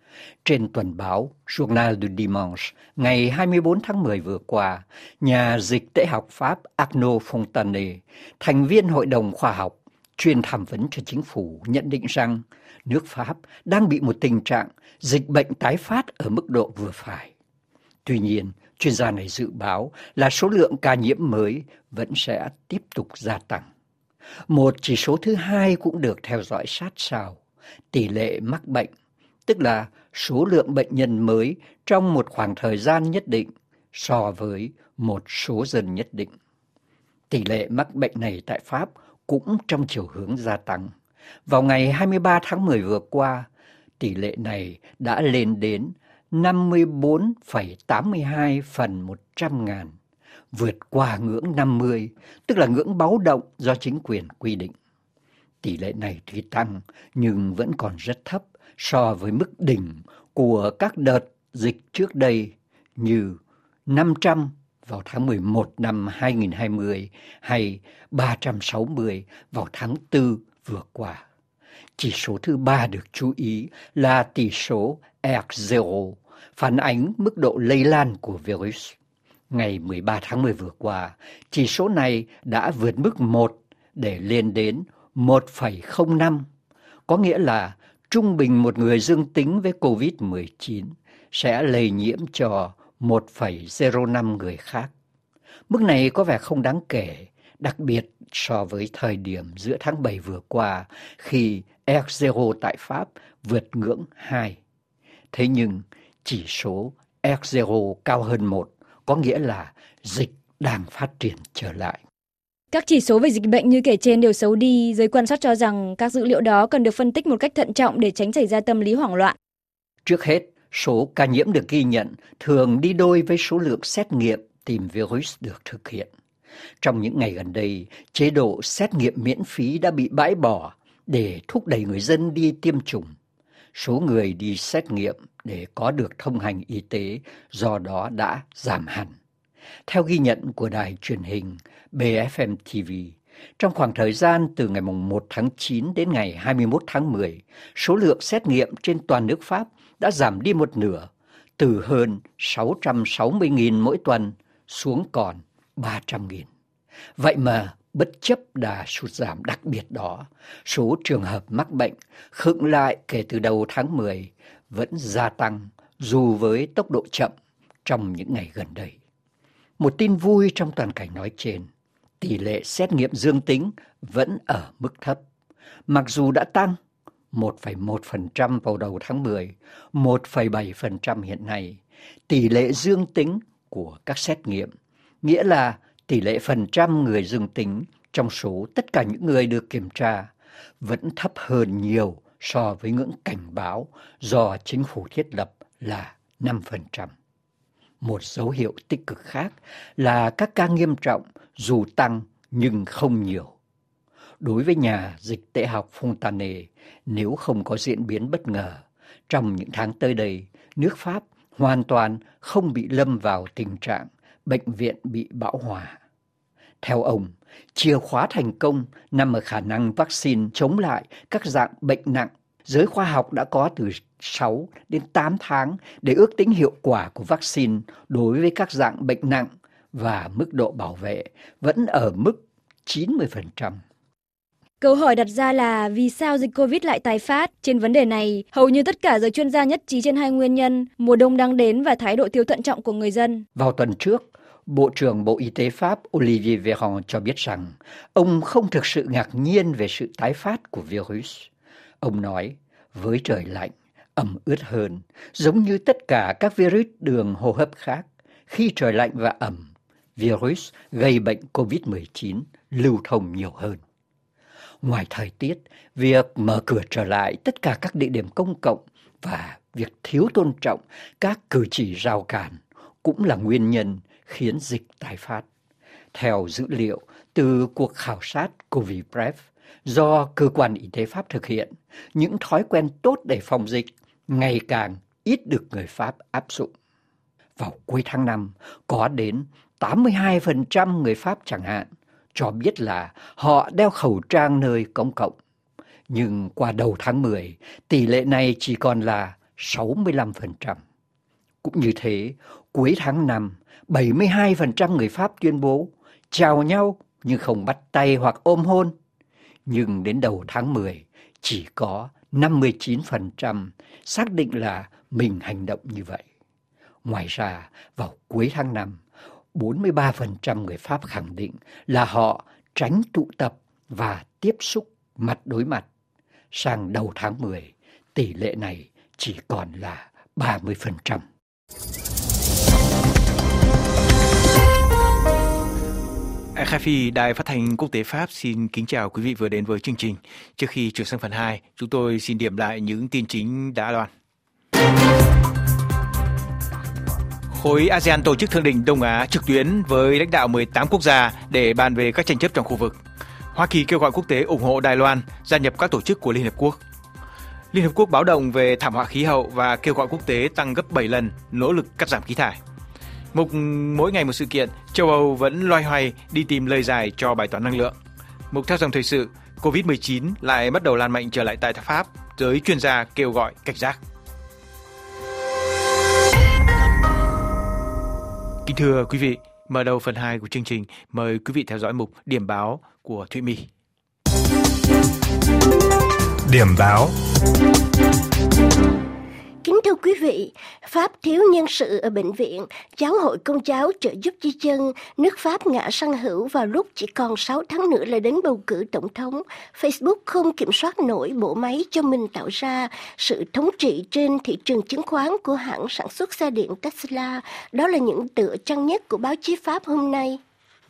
Trên tuần báo Journal du Dimanche ngày 24 tháng 10 vừa qua, nhà dịch tễ học Pháp Arnaud Fontane, thành viên Hội đồng Khoa học chuyên tham vấn cho chính phủ, nhận định rằng nước Pháp đang bị một tình trạng dịch bệnh tái phát ở mức độ vừa phải. Tuy nhiên, chuyên gia này dự báo là số lượng ca nhiễm mới vẫn sẽ tiếp tục gia tăng. Một chỉ số thứ hai cũng được theo dõi sát sao, tỷ lệ mắc bệnh, tức là số lượng bệnh nhân mới trong một khoảng thời gian nhất định so với một số dân nhất định. Tỷ lệ mắc bệnh này tại Pháp cũng trong chiều hướng gia tăng. Vào ngày 23 tháng 10 vừa qua, tỷ lệ này đã lên đến 54,82 phần 100.000, vượt qua ngưỡng 50, tức là ngưỡng báo động do chính quyền quy định. Tỷ lệ này tuy tăng nhưng vẫn còn rất thấp so với mức đỉnh của các đợt dịch trước đây như 500 vào tháng 11 năm 2020 hay 360 vào tháng 4 vừa qua. Chỉ số thứ ba được chú ý là tỷ số R0, phản ánh mức độ lây lan của virus. Ngày 13 tháng 10 vừa qua, chỉ số này đã vượt mức 1 để lên đến 1,05, có nghĩa là Trung bình một người dương tính với COVID-19 sẽ lây nhiễm cho 1,05 người khác. Mức này có vẻ không đáng kể, đặc biệt so với thời điểm giữa tháng 7 vừa qua khi R0 tại Pháp vượt ngưỡng 2. Thế nhưng chỉ số R0 cao hơn 1 có nghĩa là dịch đang phát triển trở lại. Các chỉ số về dịch bệnh như kể trên đều xấu đi, giới quan sát cho rằng các dữ liệu đó cần được phân tích một cách thận trọng để tránh xảy ra tâm lý hoảng loạn. Trước hết, số ca nhiễm được ghi nhận thường đi đôi với số lượng xét nghiệm tìm virus được thực hiện. Trong những ngày gần đây, chế độ xét nghiệm miễn phí đã bị bãi bỏ để thúc đẩy người dân đi tiêm chủng. Số người đi xét nghiệm để có được thông hành y tế do đó đã giảm hẳn. Theo ghi nhận của đài truyền hình BFM TV, trong khoảng thời gian từ ngày 1 tháng 9 đến ngày 21 tháng 10, số lượng xét nghiệm trên toàn nước Pháp đã giảm đi một nửa, từ hơn 660.000 mỗi tuần xuống còn 300.000. Vậy mà bất chấp đà sụt giảm đặc biệt đó, số trường hợp mắc bệnh khựng lại kể từ đầu tháng 10 vẫn gia tăng dù với tốc độ chậm trong những ngày gần đây. Một tin vui trong toàn cảnh nói trên, tỷ lệ xét nghiệm dương tính vẫn ở mức thấp. Mặc dù đã tăng 1,1% vào đầu tháng 10, 1,7% hiện nay, tỷ lệ dương tính của các xét nghiệm, nghĩa là tỷ lệ phần trăm người dương tính trong số tất cả những người được kiểm tra, vẫn thấp hơn nhiều so với ngưỡng cảnh báo do chính phủ thiết lập là 5%. Một dấu hiệu tích cực khác là các ca nghiêm trọng dù tăng nhưng không nhiều. Đối với nhà dịch tễ học Fontane, nếu không có diễn biến bất ngờ, trong những tháng tới đây, nước Pháp hoàn toàn không bị lâm vào tình trạng bệnh viện bị bão hòa. Theo ông, chìa khóa thành công nằm ở khả năng vaccine chống lại các dạng bệnh nặng. Giới khoa học đã có từ 6 đến 8 tháng để ước tính hiệu quả của vaccine đối với các dạng bệnh nặng và mức độ bảo vệ vẫn ở mức 90%. Câu hỏi đặt ra là vì sao dịch Covid lại tái phát? Trên vấn đề này, hầu như tất cả giới chuyên gia nhất trí trên hai nguyên nhân, mùa đông đang đến và thái độ thiếu thận trọng của người dân. Vào tuần trước, Bộ trưởng Bộ Y tế Pháp Olivier Véran cho biết rằng ông không thực sự ngạc nhiên về sự tái phát của virus. Ông nói, với trời lạnh, ẩm ướt hơn, giống như tất cả các virus đường hô hấp khác, khi trời lạnh và ẩm, virus gây bệnh COVID-19 lưu thông nhiều hơn. Ngoài thời tiết, việc mở cửa trở lại tất cả các địa điểm công cộng và việc thiếu tôn trọng các cử chỉ rào cản cũng là nguyên nhân khiến dịch tái phát. Theo dữ liệu từ cuộc khảo sát Coviprev do cơ quan y tế Pháp thực hiện, những thói quen tốt để phòng dịch ngày càng ít được người Pháp áp dụng. Vào cuối tháng 5, có đến 82% người Pháp chẳng hạn cho biết là họ đeo khẩu trang nơi công cộng. Nhưng qua đầu tháng 10, tỷ lệ này chỉ còn là 65%. Cũng như thế, cuối tháng 5, 72% người Pháp tuyên bố chào nhau nhưng không bắt tay hoặc ôm hôn. Nhưng đến đầu tháng 10, chỉ có 59% xác định là mình hành động như vậy. Ngoài ra, vào cuối tháng 5, 43% người Pháp khẳng định là họ tránh tụ tập và tiếp xúc mặt đối mặt. Sang đầu tháng 10, tỷ lệ này chỉ còn là 30%. RFI, Đài Phát thanh Quốc tế Pháp xin kính chào quý vị vừa đến với chương trình. Trước khi chuyển sang phần 2, chúng tôi xin điểm lại những tin chính đã loan. Khối ASEAN tổ chức thượng đỉnh Đông Á trực tuyến với lãnh đạo 18 quốc gia để bàn về các tranh chấp trong khu vực. Hoa Kỳ kêu gọi quốc tế ủng hộ Đài Loan gia nhập các tổ chức của Liên Hợp Quốc. Liên Hợp Quốc báo động về thảm họa khí hậu và kêu gọi quốc tế tăng gấp 7 lần nỗ lực cắt giảm khí thải. Mục mỗi ngày một sự kiện, châu Âu vẫn loay hoay đi tìm lời giải cho bài toán năng lượng. Mục theo dòng thời sự, Covid-19 lại bắt đầu lan mạnh trở lại tại Pháp, giới chuyên gia kêu gọi cảnh giác. Kính thưa quý vị, mở đầu phần 2 của chương trình, mời quý vị theo dõi mục Điểm báo của Thụy My. Điểm báo. quý vị, Pháp thiếu nhân sự ở bệnh viện, giáo hội Công giáo trợ giúp di dân, nước Pháp ngã săn hữu vào lúc chỉ còn 6 tháng nữa là đến bầu cử tổng thống. Facebook không kiểm soát nổi bộ máy cho mình tạo ra, sự thống trị trên thị trường chứng khoán của hãng sản xuất xe điện Tesla. Đó là những tựa trang nhất của báo chí Pháp hôm nay.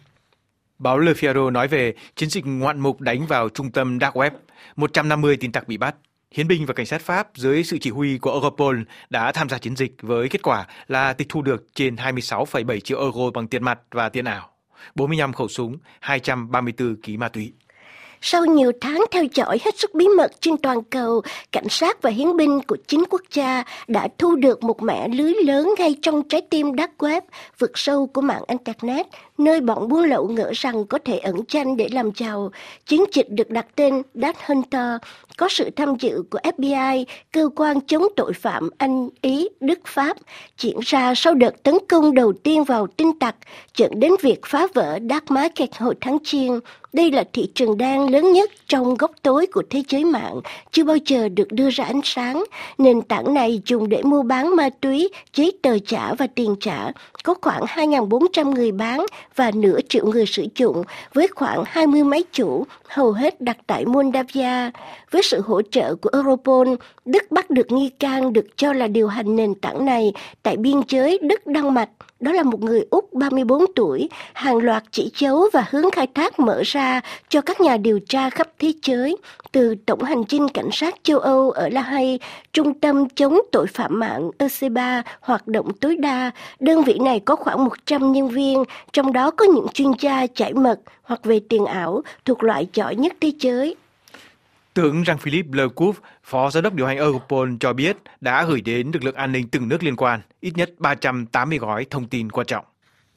Báo Le Figaro nói về chiến dịch ngoạn mục đánh vào trung tâm Dark Web. 150 tin tặc bị bắt. Hiến binh và cảnh sát Pháp dưới sự chỉ huy của Europol đã tham gia chiến dịch với kết quả là tịch thu được trên 26,7 triệu euro bằng tiền mặt và tiền ảo, 45 khẩu súng, 234 kg ma túy. Sau nhiều tháng theo dõi hết sức bí mật trên toàn cầu, cảnh sát và hiến binh của 9 quốc gia đã thu được một mẻ lưới lớn ngay trong trái tim Dark Web, vực sâu của mạng Internet, nơi bọn buôn lậu ngỡ rằng có thể ẩn danh để làm giàu. Chiến dịch được đặt tên Dark Hunter, có sự tham dự của FBI, cơ quan chống tội phạm Anh, Ý, Đức, Pháp, diễn ra sau đợt tấn công đầu tiên vào tin tặc, dẫn đến việc phá vỡ Dark Market hồi tháng Giêng. Đây là thị trường đen lớn nhất trong góc tối của thế giới mạng, chưa bao giờ được đưa ra ánh sáng. Nền tảng này dùng để mua bán ma túy, giấy tờ giả và tiền giả. Có khoảng 2.400 người bán và nửa triệu người sử dụng, với khoảng 20 máy chủ, hầu hết đặt tại Moldavia. Với sự hỗ trợ của Europol, Đức bắt được nghi can được cho là điều hành nền tảng này tại biên giới Đức-Đan Mạch. Đó là một người Úc 34 tuổi, hàng loạt chỉ dấu và hướng khai thác mở ra cho các nhà điều tra khắp thế giới, từ Tổng hành dinh Cảnh sát châu Âu ở La Hay, Trung tâm chống tội phạm mạng EC3 hoạt động tối đa. Đơn vị này có khoảng 100 nhân viên, trong đó có những chuyên gia giải mật hoặc về tiền ảo thuộc loại giỏi nhất thế giới. Tướng Jean-Philippe Lecouf, Phó Giám đốc điều hành Europol cho biết đã gửi đến lực lượng an ninh từng nước liên quan ít nhất 380 gói thông tin quan trọng.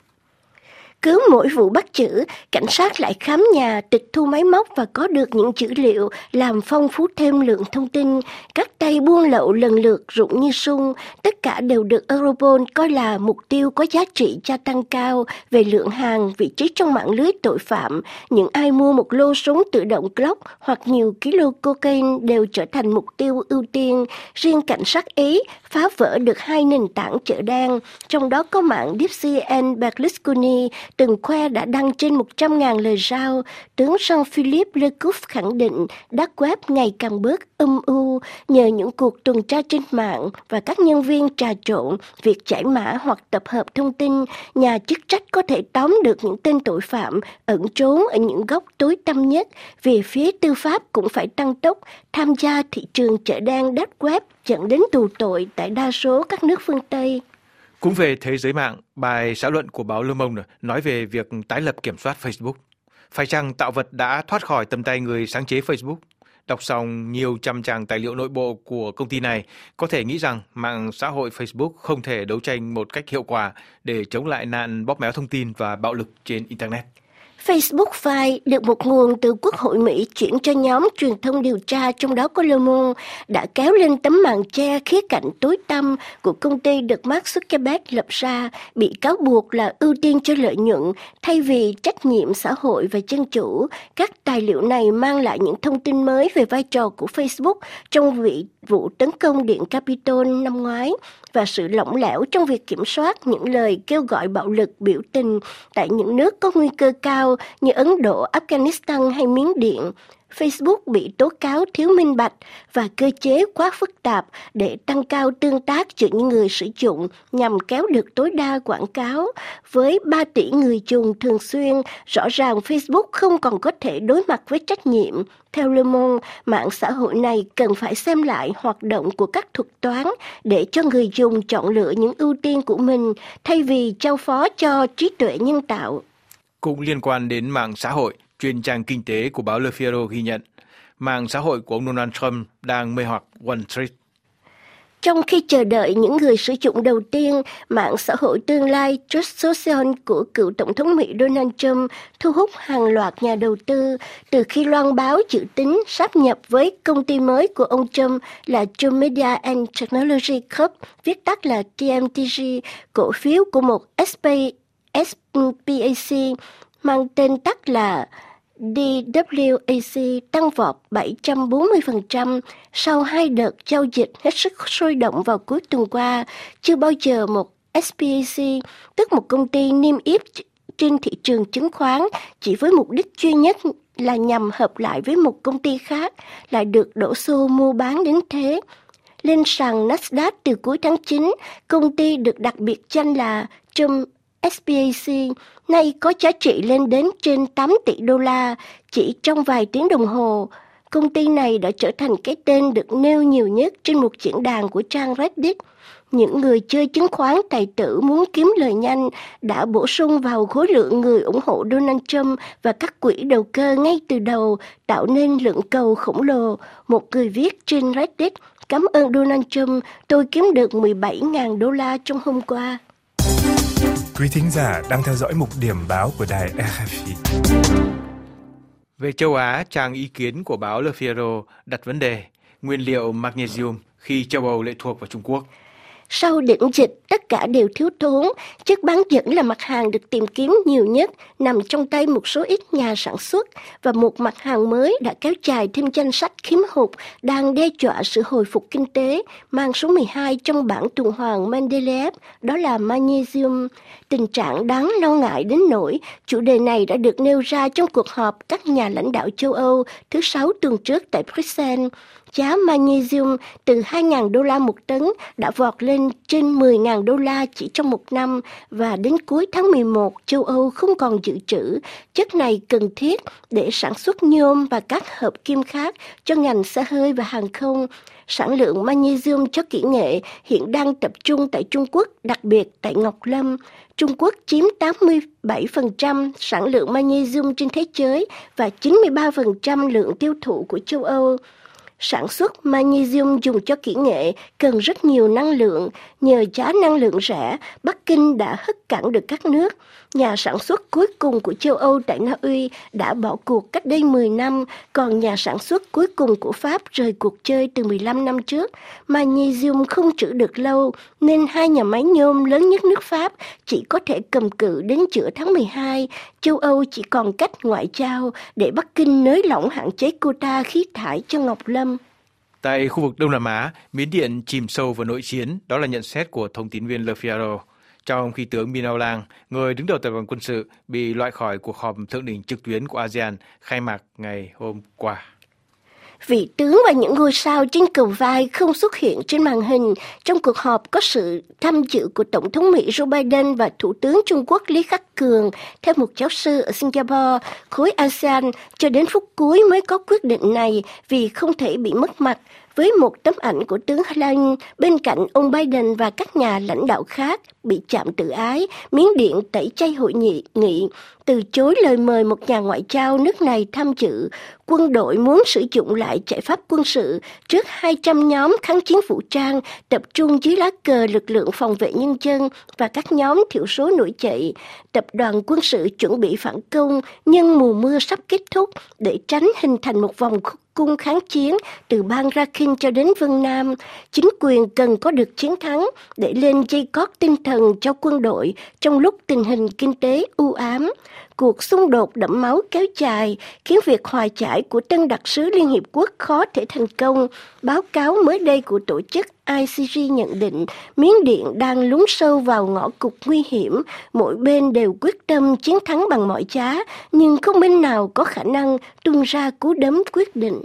Cứ mỗi vụ bắt giữ, cảnh sát lại khám nhà, tịch thu máy móc và có được những dữ liệu làm phong phú thêm lượng thông tin. Các tay buôn lậu lần lượt rụng như sung, tất cả đều được Europol coi là mục tiêu có giá trị gia tăng cao về lượng hàng, vị trí trong mạng lưới tội phạm. Những ai mua một lô súng tự động Glock hoặc nhiều kilo cocaine đều trở thành mục tiêu ưu tiên. Riêng cảnh sát Ý phá vỡ được 2 nền tảng chợ đen, trong đó có mạng Dipsy and Berlusconi, từng khoe đã đăng trên 100.000 lời rao. Tướng Jean-Philippe Lecouf khẳng định Dark Web ngày càng bớt âm u nhờ những cuộc tuần tra trên mạng và các nhân viên trà trộn, việc giải mã hoặc tập hợp thông tin. Nhà chức trách có thể tóm được những tên tội phạm ẩn trốn ở những góc tối tăm nhất. Về phía tư pháp cũng phải tăng tốc tham gia thị trường chợ đen Dark Web, dẫn đến tù tội tại đa số các nước phương Tây. Cũng về thế giới mạng, bài xã luận của báo Le Monde nói về việc tái lập kiểm soát Facebook. Phải chăng tạo vật đã thoát khỏi tầm tay người sáng chế Facebook? Đọc xong nhiều trăm trang tài liệu nội bộ của công ty này, có thể nghĩ rằng mạng xã hội Facebook không thể đấu tranh một cách hiệu quả để chống lại nạn bóp méo thông tin và bạo lực trên Internet. Facebook File được một nguồn từ Quốc hội Mỹ chuyển cho nhóm truyền thông điều tra, trong đó có Le Monde, đã kéo lên tấm màn che khía cạnh tối tăm của công ty được Mark Zuckerberg lập ra, bị cáo buộc là ưu tiên cho lợi nhuận thay vì trách nhiệm xã hội và dân chủ. Các tài liệu này mang lại những thông tin mới về vai trò của Facebook trong vụ tấn công Điện Capitol năm ngoái và sự lỏng lẻo trong việc kiểm soát những lời kêu gọi bạo lực biểu tình tại những nước có nguy cơ cao như Ấn Độ, Afghanistan hay Miến Điện. Facebook bị tố cáo thiếu minh bạch và cơ chế quá phức tạp để tăng cao tương tác giữa những người sử dụng nhằm kéo được tối đa quảng cáo. Với 3 tỷ người dùng thường xuyên, rõ ràng Facebook không còn có thể đối mặt với trách nhiệm. Theo Le Monde, mạng xã hội này cần phải xem lại hoạt động của các thuật toán để cho người dùng chọn lựa những ưu tiên của mình thay vì giao phó cho trí tuệ nhân tạo. Cũng liên quan đến mạng xã hội, chuyên trang kinh tế của báo Le Figaro ghi nhận mạng xã hội của ông Donald Trump đang mê hoặc Wall Street. Trong khi chờ đợi những người sử dụng đầu tiên, mạng xã hội tương lai Truth Social của cựu Tổng thống Mỹ Donald Trump thu hút hàng loạt nhà đầu tư từ khi loan báo dự tính sáp nhập với công ty mới của ông Trump là Trump Media and Technology Corp, viết tắt là TMTG, cổ phiếu của một SPAC mang tên tắt là DWAC tăng vọt 740% sau 2 đợt giao dịch hết sức sôi động vào cuối tuần qua. Chưa bao giờ một SPAC, tức một công ty niêm yết trên thị trường chứng khoán chỉ với mục đích duy nhất là nhằm hợp lại với một công ty khác, lại được đổ xô mua bán đến thế. Lên sàn Nasdaq từ cuối tháng 9, công ty được đặc biệt danh là Trump SPAC nay có giá trị lên đến trên 8 tỷ đô la chỉ trong vài tiếng đồng hồ. Công ty này đã trở thành cái tên được nêu nhiều nhất trên một diễn đàn của trang Reddit. Những người chơi chứng khoán tài tử muốn kiếm lời nhanh đã bổ sung vào khối lượng người ủng hộ Donald Trump và các quỹ đầu cơ ngay từ đầu, tạo nên lượng cầu khổng lồ. Một người viết trên Reddit: "Cảm ơn Donald Trump, tôi kiếm được 17.000 đô la trong hôm qua." Quý thính giả đang theo dõi mục điểm báo của đài RFI. Về châu Á, trang ý kiến của báo Le Figaro đặt vấn đề nguyên liệu magnesium khi châu Âu lệ thuộc vào Trung Quốc. Sau đỉnh dịch, tất cả đều thiếu thốn. Chất bán dẫn là mặt hàng được tìm kiếm nhiều nhất, nằm trong tay một số ít nhà sản xuất, và một mặt hàng mới đã kéo dài thêm danh sách khiếm hụt đang đe dọa sự hồi phục kinh tế, mang số 12 trong bảng tuần hoàn Mendeleev, đó là magnesium. Tình trạng đáng lo ngại đến nỗi chủ đề này đã được nêu ra trong cuộc họp các nhà lãnh đạo châu Âu thứ 6 tuần trước tại Bruxelles. Giá magnesium từ 2.000 đô la một tấn đã vọt lên trên 10.000 đô la chỉ trong một năm, và đến cuối tháng 11, châu Âu không còn dự trữ. Chất này cần thiết để sản xuất nhôm và các hợp kim khác cho ngành xe hơi và hàng không. Sản lượng magnesium cho kỹ nghệ hiện đang tập trung tại Trung Quốc, đặc biệt tại Ngọc Lâm. Trung Quốc chiếm 87% sản lượng magnesium trên thế giới và 93% lượng tiêu thụ của châu Âu. Sản xuất magnesium dùng cho kỹ nghệ cần rất nhiều năng lượng. Nhờ giá năng lượng rẻ, Bắc Kinh đã hất cẳng được các nước. Nhà sản xuất cuối cùng của châu Âu tại Na Uy đã bỏ cuộc cách đây 10 năm, còn nhà sản xuất cuối cùng của Pháp rời cuộc chơi từ 15 năm trước. Magnesium không trữ được lâu, nên 2 nhà máy nhôm lớn nhất nước Pháp chỉ có thể cầm cự đến giữa tháng 12. Châu Âu chỉ còn cách ngoại giao để Bắc Kinh nới lỏng hạn chế quota khí thải cho Ngọc Lâm. Tại khu vực Đông Nam Á, Miến Điện chìm sâu vào nội chiến, đó là nhận xét của thông tín viên Le Figaro. Trong khi tướng Min Aung Hlaing, người đứng đầu tập đoàn quân sự, bị loại khỏi cuộc họp thượng đỉnh trực tuyến của ASEAN khai mạc ngày hôm qua. Vị tướng và những ngôi sao trên cầu vai không xuất hiện trên màn hình. Trong cuộc họp có sự tham dự của Tổng thống Mỹ Joe Biden và Thủ tướng Trung Quốc Lý Khắc Cường. Theo một giáo sư ở Singapore, khối ASEAN cho đến phút cuối mới có quyết định này vì không thể bị mất mặt. Với một tấm ảnh của tướng Hlaing bên cạnh ông Biden và các nhà lãnh đạo khác bị chạm tự ái, Miến Điện tẩy chay hội nghị, từ chối lời mời một nhà ngoại giao nước này tham dự. Quân đội muốn sử dụng lại giải pháp quân sự trước 200 nhóm kháng chiến vũ trang tập trung dưới lá cờ lực lượng phòng vệ nhân dân và các nhóm thiểu số nổi dậy. Tập đoàn quân sự chuẩn bị phản công nhưng mùa mưa sắp kết thúc để tránh hình thành một vòng cung kháng chiến từ bang Rakhine cho đến Vân Nam. Chính quyền cần có được chiến thắng để lên dây cót tinh thần cho quân đội trong lúc tình hình kinh tế u ám. Cuộc xung đột đẫm máu kéo dài khiến việc hòa giải của tân đặc sứ Liên Hiệp Quốc khó thể thành công. Báo cáo mới đây của tổ chức ICG nhận định Miến Điện đang lún sâu vào ngõ cụt nguy hiểm. Mỗi bên đều quyết tâm chiến thắng bằng mọi giá, nhưng không bên nào có khả năng tung ra cú đấm quyết định.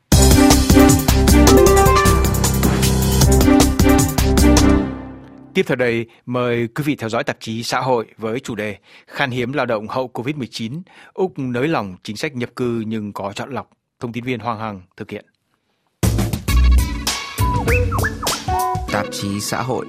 Tiếp theo đây, mời quý vị theo dõi tạp chí Xã hội với chủ đề Khan hiếm lao động hậu Covid-19, Úc nới lỏng chính sách nhập cư nhưng có chọn lọc. Thông tin viên Hoàng Hằng thực hiện. Tạp chí Xã hội.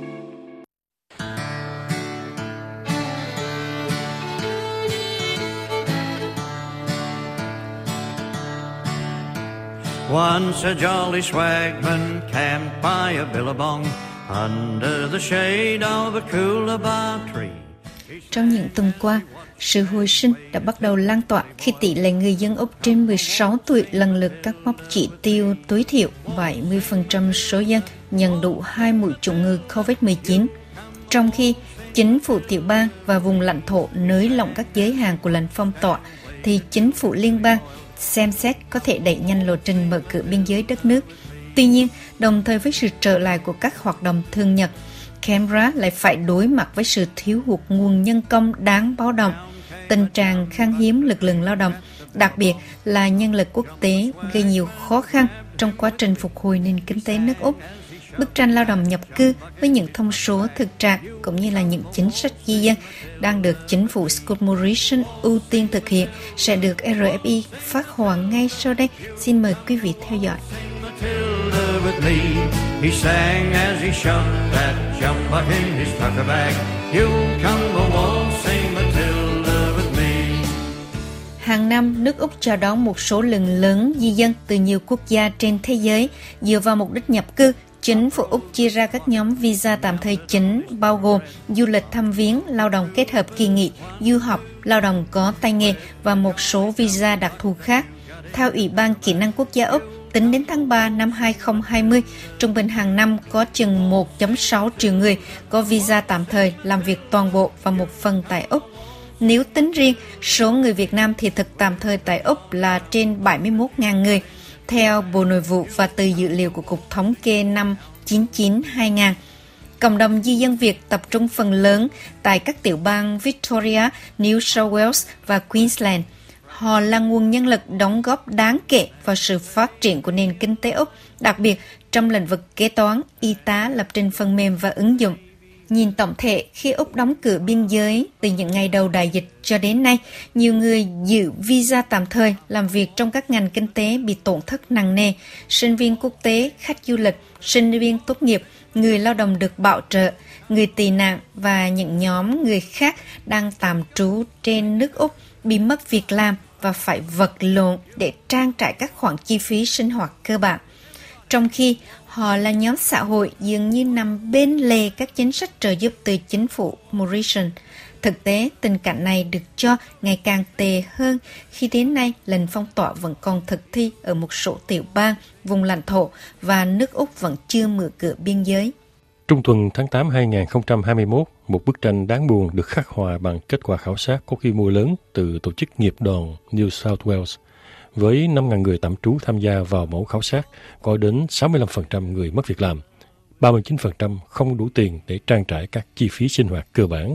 Once a jolly swagman camped by a billabong under the shade of a coolabah tree. Trong những tuần qua, sự hồi sinh đã bắt đầu lan tỏa khi tỷ lệ người dân Úc trên 16 tuổi lần lượt cắt mốc chỉ tiêu tối thiểu 70% số dân nhận đủ 2 mũi chủng ngừa COVID-19, trong khi chính phủ tiểu bang và vùng lãnh thổ nới lỏng các giới hạn của lệnh phong tỏa thì chính phủ liên bang xem xét có thể đẩy nhanh lộ trình mở cửa biên giới đất nước. Tuy nhiên, đồng thời với sự trở lại của các hoạt động thường nhật, Canberra lại phải đối mặt với sự thiếu hụt nguồn nhân công đáng báo động, tình trạng khan hiếm lực lượng lao động, đặc biệt là nhân lực quốc tế gây nhiều khó khăn trong quá trình phục hồi nền kinh tế nước Úc. Bức tranh lao động nhập cư với những thông số thực trạng cũng như là những chính sách di dân đang được chính phủ Scott Morrison ưu tiên thực hiện sẽ được RFI phát họa ngay sau đây. Xin mời quý vị theo dõi. He sang as he shoved that jump buck in his tucker bag. You come a waltzing Matilda with me. Hàng năm, nước Úc chào đón một số lượng lớn di dân từ nhiều quốc gia trên thế giới dựa vào mục đích nhập cư. Chính phủ Úc chia ra các nhóm visa tạm thời chính bao gồm du lịch thăm viếng, lao động kết hợp kỳ nghỉ, du học, lao động có tay nghề và một số visa đặc thù khác. Theo Ủy ban Kỹ năng Quốc gia Úc, tính đến tháng 3 năm 2020, trung bình hàng năm có chừng 1.6 triệu người có visa tạm thời làm việc toàn bộ và một phần tại Úc. Nếu tính riêng, số người Việt Nam thị thực tạm thời tại Úc là trên 71.000 người, theo Bộ Nội vụ và từ dữ liệu của Cục Thống kê năm 99-2000. Cộng đồng di dân Việt tập trung phần lớn tại các tiểu bang Victoria, New South Wales và Queensland. Họ là nguồn nhân lực đóng góp đáng kể vào sự phát triển của nền kinh tế Úc, đặc biệt trong lĩnh vực kế toán, y tá, lập trình phần mềm và ứng dụng. Nhìn tổng thể, khi Úc đóng cửa biên giới từ những ngày đầu đại dịch cho đến nay, nhiều người giữ visa tạm thời làm việc trong các ngành kinh tế bị tổn thất nặng nề. Sinh viên quốc tế, khách du lịch, sinh viên tốt nghiệp, người lao động được bảo trợ, người tị nạn và những nhóm người khác đang tạm trú trên nước Úc bị mất việc làm và phải vật lộn để trang trải các khoản chi phí sinh hoạt cơ bản. Trong khi họ là nhóm xã hội dường như nằm bên lề các chính sách trợ giúp từ chính phủ Morrison. Thực tế, tình cảnh này được cho ngày càng tệ hơn khi đến nay lệnh phong tỏa vẫn còn thực thi ở một số tiểu bang, vùng lãnh thổ và nước Úc vẫn chưa mở cửa biên giới. Trung tuần tháng 8 2021, một bức tranh đáng buồn được khắc họa bằng kết quả khảo sát có quy mô lớn từ tổ chức nghiệp đoàn New South Wales. Với 5.000 người tạm trú tham gia vào mẫu khảo sát, có đến 65% người mất việc làm, 39% không đủ tiền để trang trải các chi phí sinh hoạt cơ bản,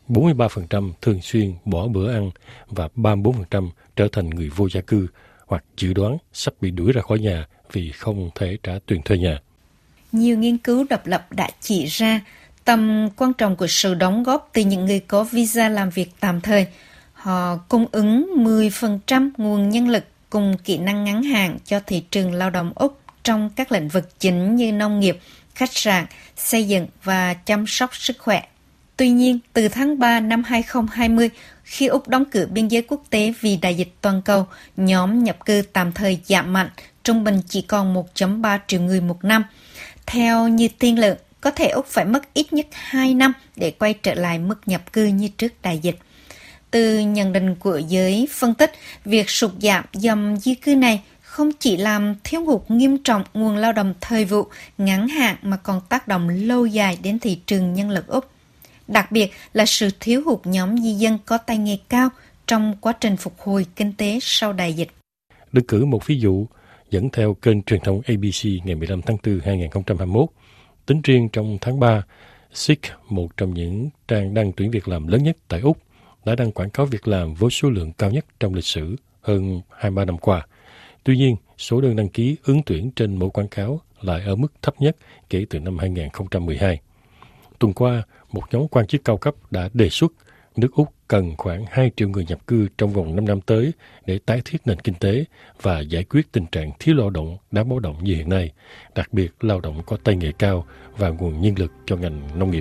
43% thường xuyên bỏ bữa ăn và 34% trở thành người vô gia cư hoặc dự đoán sắp bị đuổi ra khỏi nhà vì không thể trả tiền thuê nhà. Nhiều nghiên cứu độc lập đã chỉ ra tầm quan trọng của sự đóng góp từ những người có visa làm việc tạm thời. Họ cung ứng 10% nguồn nhân lực cùng kỹ năng ngắn hạn cho thị trường lao động Úc trong các lĩnh vực chính như nông nghiệp, khách sạn, xây dựng và chăm sóc sức khỏe. Tuy nhiên, từ tháng 3 năm 2020, khi Úc đóng cửa biên giới quốc tế vì đại dịch toàn cầu, nhóm nhập cư tạm thời giảm mạnh, trung bình chỉ còn 1.3 triệu người một năm. Theo như tiên lượng, có thể Úc phải mất ít nhất 2 năm để quay trở lại mức nhập cư như trước đại dịch. Từ nhận định của giới phân tích, việc sụt giảm dòng di cư này không chỉ làm thiếu hụt nghiêm trọng nguồn lao động thời vụ ngắn hạn mà còn tác động lâu dài đến thị trường nhân lực Úc. Đặc biệt là sự thiếu hụt nhóm di dân có tay nghề cao trong quá trình phục hồi kinh tế sau đại dịch. Được cử một ví dụ, dẫn theo kênh truyền thông ABC ngày 15 tháng 4 2021, tính riêng trong tháng 3, Seek, một trong những trang đăng tuyển việc làm lớn nhất tại Úc, đã đăng quảng cáo việc làm với số lượng cao nhất trong lịch sử hơn 23 năm qua. Tuy nhiên, số đơn đăng ký ứng tuyển trên mỗi quảng cáo lại ở mức thấp nhất kể từ năm 2012. Tuần qua, một nhóm quan chức cao cấp đã đề xuất nước Úc cần khoảng 2 triệu người nhập cư trong vòng 5 năm tới để tái thiết nền kinh tế và giải quyết tình trạng thiếu lao động đáng báo động như hiện nay, đặc biệt lao động có tay nghề cao và nguồn nhân lực cho ngành nông nghiệp.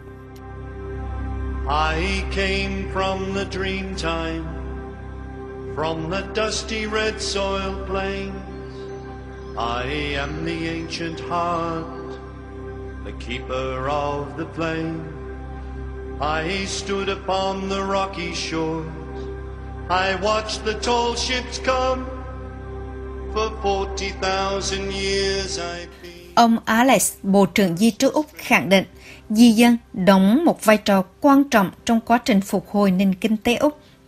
I came from the dream time, from the dusty red soil plains. I am the ancient heart, the keeper of the plain. I stood upon the rocky shores, I watched the tall ships come. For 40,000 years I've been... Ông Alex, Bộ trưởng Di trú Úc khẳng định, di dân đóng một vai trò quan trọng trong quá trình phục hồi nền kinh tế Úc,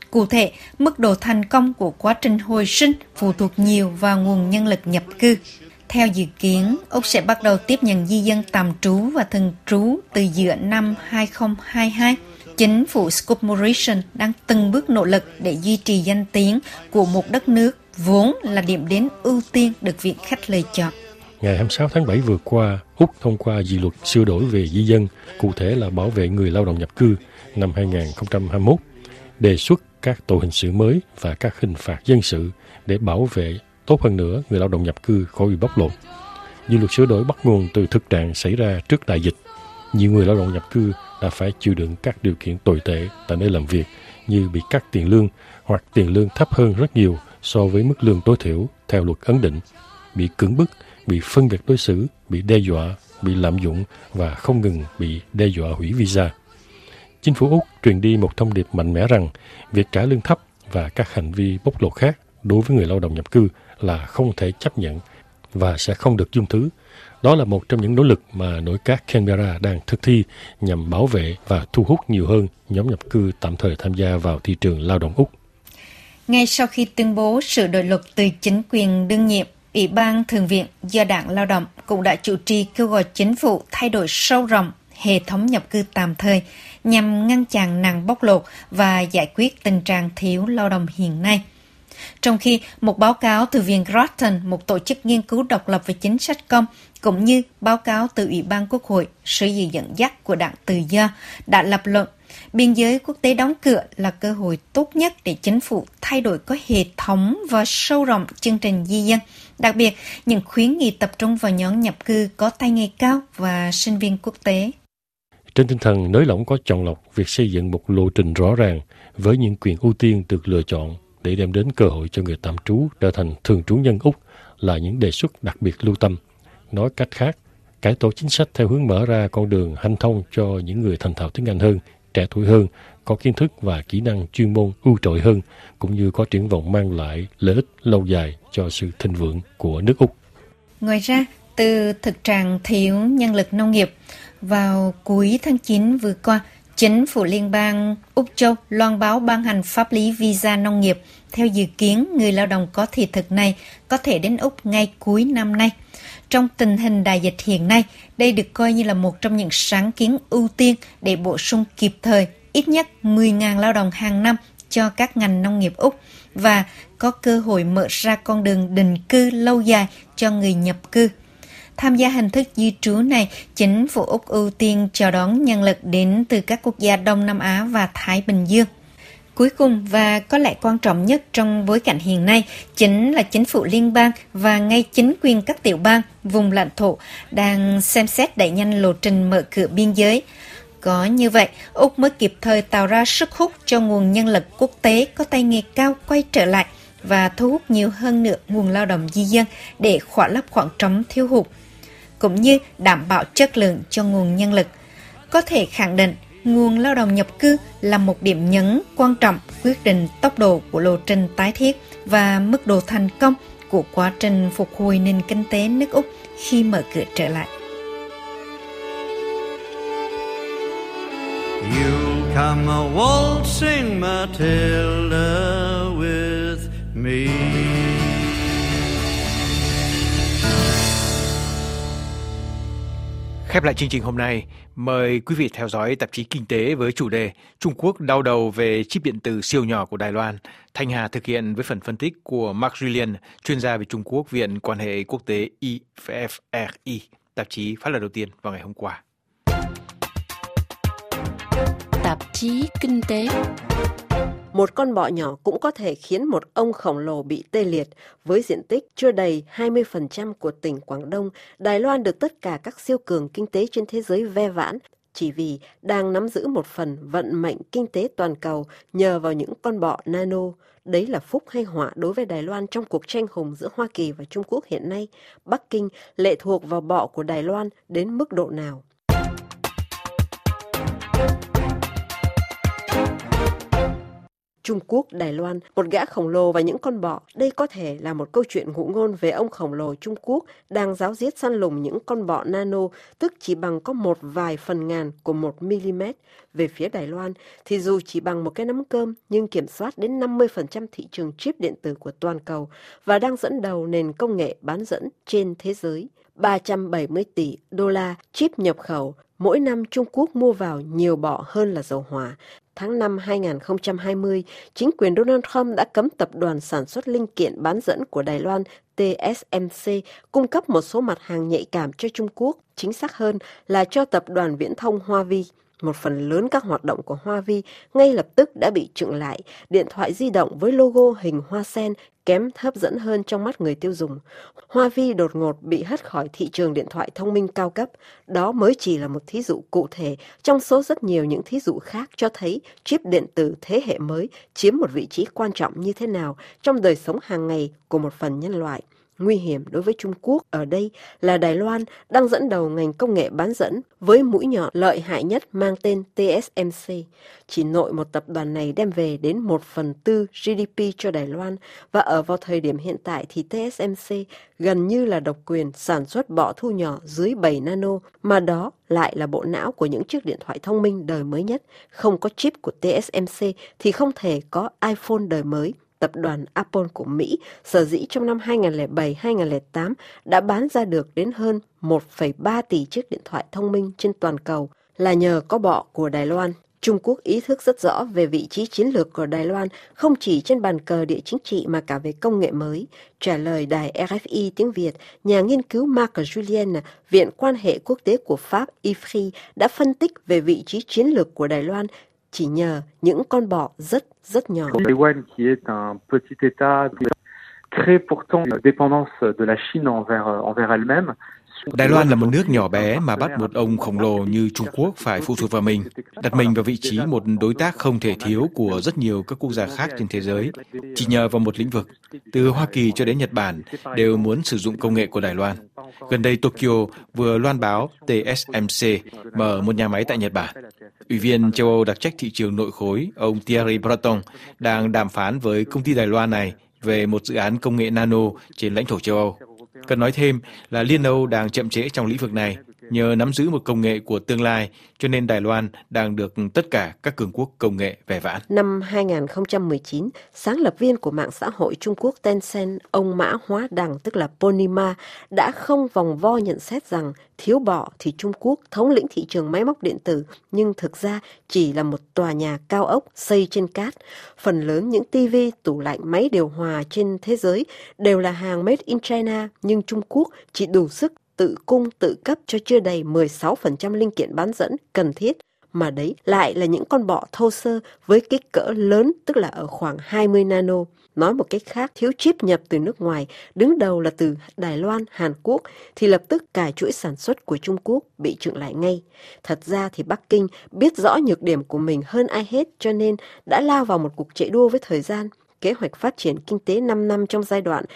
Cụ thể, mức độ thành công của quá trình hồi sinh phụ thuộc nhiều vào nguồn nhân lực nhập cư. Theo dự kiến, Úc sẽ bắt đầu tiếp nhận di dân tạm trú và thường trú từ giữa năm 2022. Chính phủ Scott Morrison đang từng bước nỗ lực để duy trì danh tiếng của một đất nước vốn là điểm đến ưu tiên được viện khách lựa chọn. Ngày 26 tháng 7 vừa qua, Úc thông qua dự luật sửa đổi về di dân, cụ thể là bảo vệ người lao động nhập cư năm 2021, đề xuất các tội hình sự mới và các hình phạt dân sự để bảo vệ tốt hơn nữa người lao động nhập cư khỏi bị bóc lột. Dự luật sửa đổi bắt nguồn từ thực trạng xảy ra trước đại dịch. Nhiều người lao động nhập cư đã phải chịu đựng các điều kiện tồi tệ tại nơi làm việc như bị cắt tiền lương hoặc tiền lương thấp hơn rất nhiều so với mức lương tối thiểu theo luật ấn định, bị cưỡng bức, bị phân biệt đối xử, bị đe dọa, bị lạm dụng và không ngừng bị đe dọa hủy visa. Chính phủ Úc truyền đi một thông điệp mạnh mẽ rằng việc trả lương thấp và các hành vi bóc lột khác đối với người lao động nhập cư là không thể chấp nhận và sẽ không được dung thứ. Đó là một trong những nỗ lực mà nội các Canberra đang thực thi nhằm bảo vệ và thu hút nhiều hơn nhóm nhập cư tạm thời tham gia vào thị trường lao động Úc. Ngay sau khi tuyên bố sửa đổi luật từ chính quyền đương nhiệm, Ủy ban Thượng viện do Đảng Lao động cũng đã chủ trì kêu gọi chính phủ thay đổi sâu rộng hệ thống nhập cư tạm thời nhằm ngăn chặn nạn bóc lột và giải quyết tình trạng thiếu lao động hiện nay. Trong khi một báo cáo từ Viện Grattan, một tổ chức nghiên cứu độc lập về chính sách công, cũng như báo cáo từ Ủy ban Quốc hội, sự dẫn dắt của Đảng Tự do, đã lập luận biên giới quốc tế đóng cửa là cơ hội tốt nhất để chính phủ thay đổi có hệ thống và sâu rộng chương trình di dân, đặc biệt những khuyến nghị tập trung vào nhóm nhập cư có tay nghề cao và sinh viên quốc tế. Trên tinh thần nới lỏng có chọn lọc, việc xây dựng một lộ trình rõ ràng với những quyền ưu tiên được lựa chọn để đem đến cơ hội cho người tạm trú trở thành thường trú nhân Úc là những đề xuất đặc biệt lưu tâm. Nói cách khác, cải tổ chính sách theo hướng mở ra con đường hanh thông cho những người thành thạo tiếng Anh hơn, trẻ tuổi hơn, có kiến thức và kỹ năng chuyên môn ưu trội hơn, cũng như có triển vọng mang lại lợi ích lâu dài cho sự thịnh vượng của nước Úc. Ngoài ra, từ thực trạng thiếu nhân lực nông nghiệp, vào cuối tháng 9 vừa qua, Chính phủ Liên bang Úc Châu loan báo ban hành pháp lý visa nông nghiệp. Theo dự kiến, người lao động có thị thực này có thể đến Úc ngay cuối năm nay. Trong tình hình đại dịch hiện nay, đây được coi như là một trong những sáng kiến ưu tiên để bổ sung kịp thời ít nhất 10.000 lao động hàng năm cho các ngành nông nghiệp Úc và có cơ hội mở ra con đường định cư lâu dài cho người nhập cư. Tham gia hình thức di trú này, chính phủ Úc ưu tiên chào đón nhân lực đến từ các quốc gia Đông Nam Á và Thái Bình Dương. Cuối cùng và có lẽ quan trọng nhất trong bối cảnh hiện nay chính là chính phủ liên bang và ngay chính quyền các tiểu bang, vùng lãnh thổ đang xem xét đẩy nhanh lộ trình mở cửa biên giới. Có như vậy, Úc mới kịp thời tạo ra sức hút cho nguồn nhân lực quốc tế có tay nghề cao quay trở lại và thu hút nhiều hơn nữa nguồn lao động di dân để khỏa lấp khoảng trống thiếu hụt, cũng như đảm bảo chất lượng cho nguồn nhân lực. Có thể khẳng định, nguồn lao động nhập cư là một điểm nhấn quan trọng quyết định tốc độ của lộ trình tái thiết và mức độ thành công của quá trình phục hồi nền kinh tế nước Úc khi mở cửa trở lại. You'll come a waltzing Matilda with me. Khép lại chương trình hôm nay, mời quý vị theo dõi tạp chí Kinh tế với chủ đề Trung Quốc đau đầu về chip điện tử siêu nhỏ của Đài Loan. Thanh Hà thực hiện với phần phân tích của Mark Julian, chuyên gia về Trung Quốc, Viện Quan hệ Quốc tế IFRI. Tạp chí phát lần đầu tiên vào ngày hôm qua. Tạp chí Kinh tế. Một con bọ nhỏ cũng có thể khiến một ông khổng lồ bị tê liệt. Với diện tích chưa đầy 20% của tỉnh Quảng Đông, Đài Loan được tất cả các siêu cường kinh tế trên thế giới ve vãn chỉ vì đang nắm giữ một phần vận mệnh kinh tế toàn cầu nhờ vào những con bọ nano. Đấy là phúc hay họa đối với Đài Loan trong cuộc tranh hùng giữa Hoa Kỳ và Trung Quốc hiện nay. Bắc Kinh lệ thuộc vào bọ của Đài Loan đến mức độ nào? Trung Quốc, Đài Loan, một gã khổng lồ và những con bọ. Đây có thể là một câu chuyện ngụ ngôn về ông khổng lồ Trung Quốc đang ráo riết săn lùng những con bọ nano, tức chỉ bằng có một vài phần ngàn của 1 mm. Về phía Đài Loan thì dù chỉ bằng một cái nắm cơm nhưng kiểm soát đến 50% thị trường chip điện tử của toàn cầu và đang dẫn đầu nền công nghệ bán dẫn trên thế giới. 370 tỷ đô la chip nhập khẩu, mỗi năm Trung Quốc mua vào nhiều bọ hơn là dầu hỏa. Tháng 5 2020, chính quyền Donald Trump đã cấm tập đoàn sản xuất linh kiện bán dẫn của Đài Loan TSMC cung cấp một số mặt hàng nhạy cảm cho Trung Quốc, chính xác hơn là cho tập đoàn viễn thông Huawei. Một phần lớn các hoạt động của Huawei ngay lập tức đã bị chững lại. Điện thoại di động với logo hình hoa sen kém hấp dẫn hơn trong mắt người tiêu dùng. Huawei đột ngột bị hất khỏi thị trường điện thoại thông minh cao cấp. Đó mới chỉ là một thí dụ cụ thể trong số rất nhiều những thí dụ khác cho thấy chip điện tử thế hệ mới chiếm một vị trí quan trọng như thế nào trong đời sống hàng ngày của một phần nhân loại. Nguy hiểm đối với Trung Quốc ở đây là Đài Loan đang dẫn đầu ngành công nghệ bán dẫn với mũi nhọn lợi hại nhất mang tên TSMC. Chỉ nội một tập đoàn này đem về đến 1/4 GDP cho Đài Loan và ở vào thời điểm hiện tại thì TSMC gần như là độc quyền sản xuất bọ thu nhỏ dưới 7 nano mà đó lại là bộ não của những chiếc điện thoại thông minh đời mới nhất. Không có chip của TSMC thì không thể có iPhone đời mới. Tập đoàn Apple của Mỹ sở dĩ trong năm 2007-2008 đã bán ra được đến hơn 1,3 tỷ chiếc điện thoại thông minh trên toàn cầu là nhờ có bọ của Đài Loan. Trung Quốc ý thức rất rõ về vị trí chiến lược của Đài Loan, không chỉ trên bàn cờ địa chính trị mà cả về công nghệ mới. Trả lời đài RFI tiếng Việt, nhà nghiên cứu Marc Julien, Viện Quan hệ Quốc tế của Pháp IFRI đã phân tích về vị trí chiến lược của Đài Loan chỉ nhờ những con bọ rất nhỏ. Taïwan qui est un petit État très pourtant dépendance de la Chine envers elle-même. Đài Loan là một nước nhỏ bé mà bắt một ông khổng lồ như Trung Quốc phải phụ thuộc vào mình, đặt mình vào vị trí một đối tác không thể thiếu của rất nhiều các quốc gia khác trên thế giới. Chỉ nhờ vào một lĩnh vực, từ Hoa Kỳ cho đến Nhật Bản đều muốn sử dụng công nghệ của Đài Loan. Gần đây Tokyo vừa loan báo TSMC mở một nhà máy tại Nhật Bản. Ủy viên châu Âu đặc trách thị trường nội khối, ông Thierry Breton, đang đàm phán với công ty Đài Loan này về một dự án công nghệ nano trên lãnh thổ châu Âu. Cần nói thêm là Liên Âu đang chậm trễ trong lĩnh vực này, nhờ nắm giữ một công nghệ của tương lai, cho nên Đài Loan đang được tất cả các cường quốc công nghệ vẻ vãn. Năm 2019, sáng lập viên của mạng xã hội Trung Quốc Tencent, ông Mã Hóa Đằng tức là Ponima, đã không vòng vo nhận xét rằng thiếu bọ thì Trung Quốc thống lĩnh thị trường máy móc điện tử, nhưng thực ra chỉ là một tòa nhà cao ốc xây trên cát. Phần lớn những TV, tủ lạnh, máy điều hòa trên thế giới đều là hàng made in China, nhưng Trung Quốc chỉ đủ sức tự cung tự cấp cho chưa đầy 16% linh kiện bán dẫn cần thiết, mà đấy lại là những con bọ thô sơ với kích cỡ lớn, tức là ở khoảng 20 nano. Nói một cách khác, thiếu chip nhập từ nước ngoài, đứng đầu là từ Đài Loan, Hàn Quốc, thì lập tức cả chuỗi sản xuất của Trung Quốc bị chững lại ngay. Thật ra thì Bắc Kinh biết rõ nhược điểm của mình hơn ai hết, cho nên đã lao vào một cuộc chạy đua với thời gian. Kế hoạch phát triển kinh tế 5 năm trong giai đoạn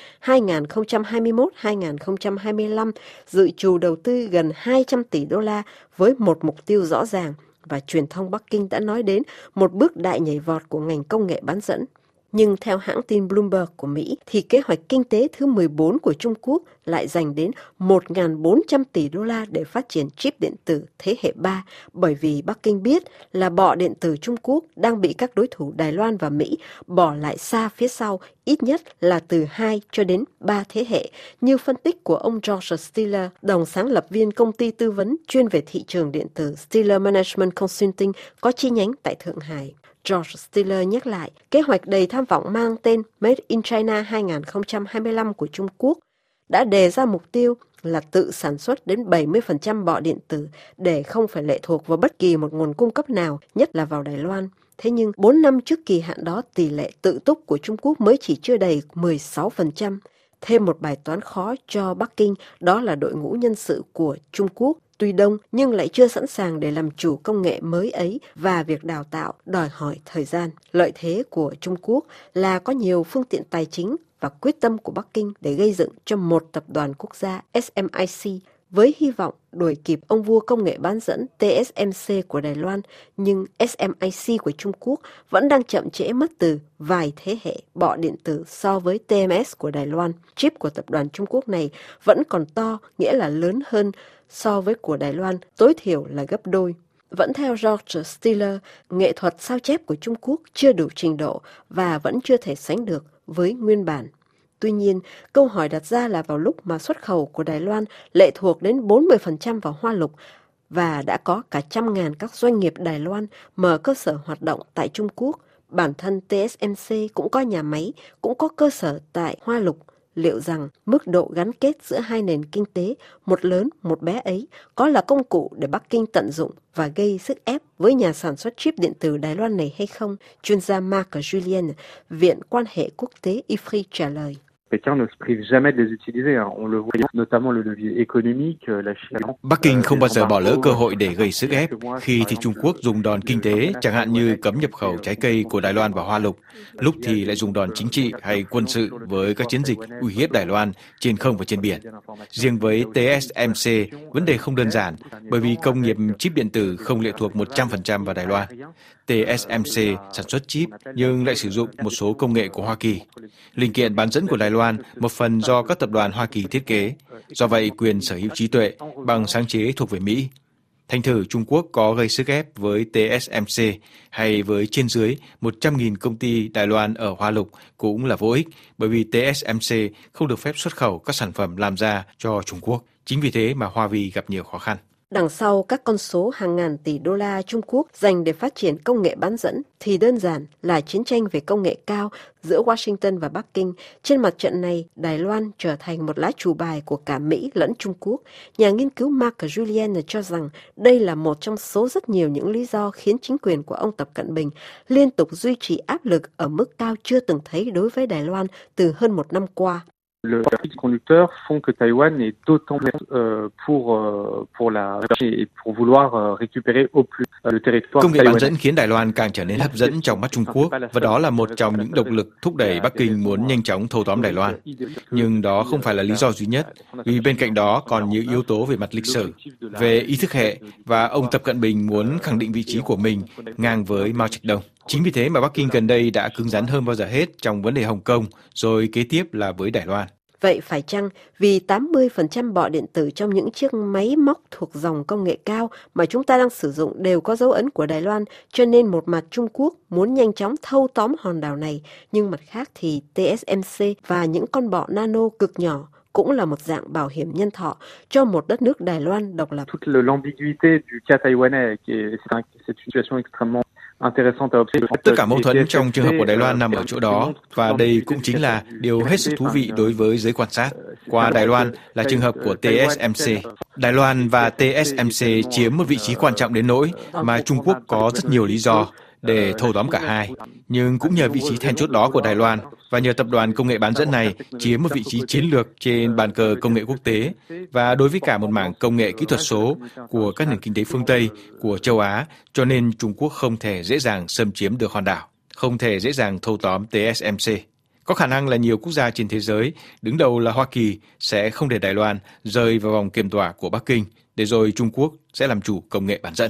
2021-2025 dự trù đầu tư gần 200 tỷ đô la với một mục tiêu rõ ràng, và truyền thông Bắc Kinh đã nói đến một bước đại nhảy vọt của ngành công nghệ bán dẫn. Nhưng theo hãng tin Bloomberg của Mỹ thì kế hoạch kinh tế thứ 14 của Trung Quốc lại dành đến 1.400 tỷ đô la để phát triển chip điện tử thế hệ 3, bởi vì Bắc Kinh biết là bọ điện tử Trung Quốc đang bị các đối thủ Đài Loan và Mỹ bỏ lại xa phía sau, ít nhất là từ 2 cho đến 3 thế hệ, như phân tích của ông George Stiller, đồng sáng lập viên công ty tư vấn chuyên về thị trường điện tử Stiller Management Consulting có chi nhánh tại Thượng Hải. George Stiller nhắc lại, kế hoạch đầy tham vọng mang tên Made in China 2025 của Trung Quốc đã đề ra mục tiêu là tự sản xuất đến 70% bọ điện tử để không phải lệ thuộc vào bất kỳ một nguồn cung cấp nào, nhất là vào Đài Loan. Thế nhưng 4 năm trước kỳ hạn đó, tỷ lệ tự túc của Trung Quốc mới chỉ chưa đầy 16%. Thêm một bài toán khó cho Bắc Kinh, đó là đội ngũ nhân sự của Trung Quốc tuy đông nhưng lại chưa sẵn sàng để làm chủ công nghệ mới ấy, và việc đào tạo đòi hỏi thời gian. Lợi thế của Trung Quốc là có nhiều phương tiện tài chính và quyết tâm của Bắc Kinh để gây dựng cho một tập đoàn quốc gia SMIC với hy vọng đuổi kịp ông vua công nghệ bán dẫn TSMC của Đài Loan, nhưng SMIC của Trung Quốc vẫn đang chậm trễ mất từ vài thế hệ bọ điện tử so với TMS của Đài Loan. Chip của tập đoàn Trung Quốc này vẫn còn to, nghĩa là lớn hơn so với của Đài Loan, tối thiểu là gấp đôi. Vẫn theo George Stiller, nghệ thuật sao chép của Trung Quốc chưa đủ trình độ và vẫn chưa thể sánh được với nguyên bản. Tuy nhiên, câu hỏi đặt ra là vào lúc mà xuất khẩu của Đài Loan lệ thuộc đến 40% vào hoa lục và đã có cả 100.000 các doanh nghiệp Đài Loan mở cơ sở hoạt động tại Trung Quốc, bản thân TSMC cũng có nhà máy, cũng có cơ sở tại hoa lục. Liệu rằng mức độ gắn kết giữa hai nền kinh tế, một lớn, một bé ấy, có là công cụ để Bắc Kinh tận dụng và gây sức ép với nhà sản xuất chip điện tử Đài Loan này hay không? Chuyên gia Marc Julien, Viện Quan hệ Quốc tế IFRI trả lời. Bắc Kinh không bao giờ bỏ lỡ cơ hội để gây sức ép. Khi thì Trung Quốc dùng đòn kinh tế, chẳng hạn như cấm nhập khẩu trái cây của Đài Loan vào Hoa Lục, lúc thì lại dùng đòn chính trị hay quân sự với các chiến dịch uy hiếp Đài Loan trên không và trên biển. Riêng với TSMC, vấn đề không đơn giản, bởi vì công nghiệp chip điện tử không lệ thuộc 100% vào Đài Loan. TSMC sản xuất chip nhưng lại sử dụng một số công nghệ của Hoa Kỳ. Linh kiện bán dẫn của Đài Loan một phần do các tập đoàn Hoa Kỳ thiết kế. Do vậy, quyền sở hữu trí tuệ bằng sáng chế thuộc về Mỹ. Thành thử Trung Quốc có gây sức ép với TSMC hay với trên dưới 100.000 công ty Đài Loan ở Hoa Lục cũng là vô ích, bởi vì TSMC không được phép xuất khẩu các sản phẩm làm ra cho Trung Quốc. Chính vì thế mà Hoa Vì gặp nhiều khó khăn. Đằng sau các con số hàng ngàn tỷ đô la Trung Quốc dành để phát triển công nghệ bán dẫn thì đơn giản là chiến tranh về công nghệ cao giữa Washington và Bắc Kinh. Trên mặt trận này, Đài Loan trở thành một lá chù bài của cả Mỹ lẫn Trung Quốc. Nhà nghiên cứu Marc Julien cho rằng đây là một trong số rất nhiều những lý do khiến chính quyền của ông Tập Cận Bình liên tục duy trì áp lực ở mức cao chưa từng thấy đối với Đài Loan từ hơn một năm qua. Le fil conducteur font que Taïwan est d'autant pour la et pour vouloir récupérer au plus le territoire. Công nghệ bán dẫn khiến Đài Loan càng trở nên hấp dẫn trong mắt Trung Quốc và đó là một trong những động lực thúc đẩy Bắc Kinh muốn nhanh chóng thâu tóm Đài Loan. Nhưng đó không phải là lý do duy nhất, vì bên cạnh đó còn nhiều yếu tố về mặt lịch sử, về ý thức hệ và ông Tập Cận Bình muốn khẳng định vị trí của mình ngang với Mao Trạch Đông. Chính vì thế mà Bắc Kinh gần đây đã cứng rắn hơn bao giờ hết trong vấn đề Hồng Kông, rồi kế tiếp là với Đài Loan. Vậy phải chăng vì 80% bọ điện tử trong những chiếc máy móc thuộc dòng công nghệ cao mà chúng ta đang sử dụng đều có dấu ấn của Đài Loan, cho nên một mặt Trung Quốc muốn nhanh chóng thâu tóm hòn đảo này, nhưng mặt khác thì TSMC và những con bọ nano cực nhỏ cũng là một dạng bảo hiểm nhân thọ cho một đất nước Đài Loan độc lập. Toute l'ambiguïté du cas taïwanais, c'est une situation extrêmement. Tất cả mâu thuẫn trong trường hợp của Đài Loan nằm ở chỗ đó, và đây cũng chính là điều hết sức thú vị đối với giới quan sát. Qua Đài Loan là trường hợp của TSMC. Đài Loan và TSMC chiếm một vị trí quan trọng đến nỗi mà Trung Quốc có rất nhiều lý do để thâu tóm cả hai. Nhưng cũng nhờ vị trí then chốt đó của Đài Loan và nhờ tập đoàn công nghệ bán dẫn này chiếm một vị trí chiến lược trên bàn cờ công nghệ quốc tế và đối với cả một mảng công nghệ kỹ thuật số của các nền kinh tế phương Tây, của châu Á, cho nên Trung Quốc không thể dễ dàng xâm chiếm được hòn đảo, không thể dễ dàng thâu tóm TSMC. Có khả năng là nhiều quốc gia trên thế giới, đứng đầu là Hoa Kỳ, sẽ không để Đài Loan rơi vào vòng kiềm tỏa của Bắc Kinh, để rồi Trung Quốc sẽ làm chủ công nghệ bán dẫn.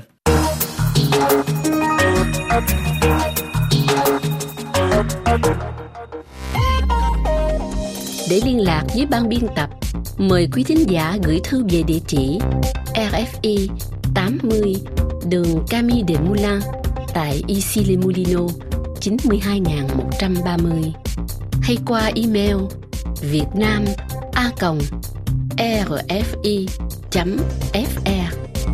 Để liên lạc với ban biên tập, mời quý thính giả gửi thư về địa chỉ RFI 80 đường Camille Desmoulins tại Issy-les-Moulineaux 92130 hay qua email vietnam@rfi.fr.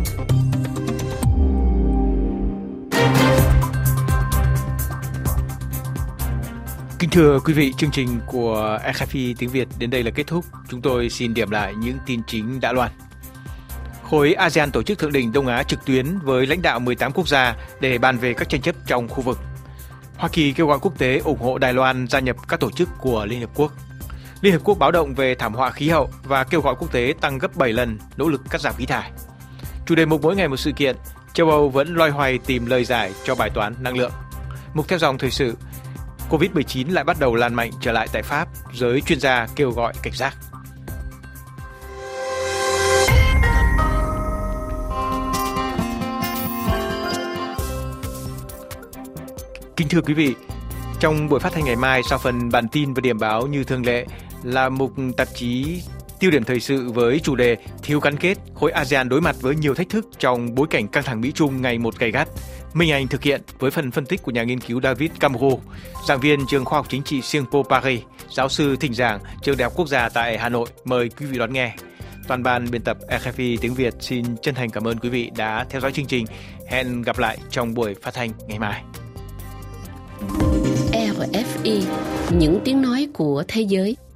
Kính thưa quý vị, chương trình của RFI tiếng Việt đến đây là kết thúc. Chúng tôi xin điểm lại những tin chính đã loan. Khối ASEAN tổ chức thượng đỉnh Đông Á trực tuyến với lãnh đạo 18 quốc gia để bàn về các tranh chấp trong khu vực. Hoa Kỳ kêu gọi quốc tế ủng hộ Đài Loan gia nhập các tổ chức của Liên Hợp Quốc. Liên Hợp Quốc báo động về thảm họa khí hậu và kêu gọi quốc tế tăng gấp 7 lần nỗ lực cắt giảm khí thải. Chủ đề mục mỗi ngày một sự kiện, châu Âu vẫn loay hoay tìm lời giải cho bài toán năng lượng. Mục theo dòng thời sự, Covid-19 lại bắt đầu lan mạnh trở lại tại Pháp, giới chuyên gia kêu gọi cảnh giác. Kính thưa quý vị, trong buổi phát thanh ngày mai, sau phần bản tin và điểm báo như thường lệ là mục tạp chí tiêu điểm thời sự với chủ đề thiếu gắn kết, khối ASEAN đối mặt với nhiều thách thức trong bối cảnh căng thẳng Mỹ-Trung ngày một gay gắt. Minh Anh thực hiện với phần phân tích của nhà nghiên cứu David Camero, giảng viên trường khoa học chính trị Sciences Po Paris, giáo sư thỉnh giảng trường Đại học Quốc gia tại Hà Nội. Mời quý vị đón nghe. Toàn ban biên tập RFI tiếng Việt xin chân thành cảm ơn quý vị đã theo dõi chương trình. Hẹn gặp lại trong buổi phát thanh ngày mai. RFI, những tiếng nói của thế giới.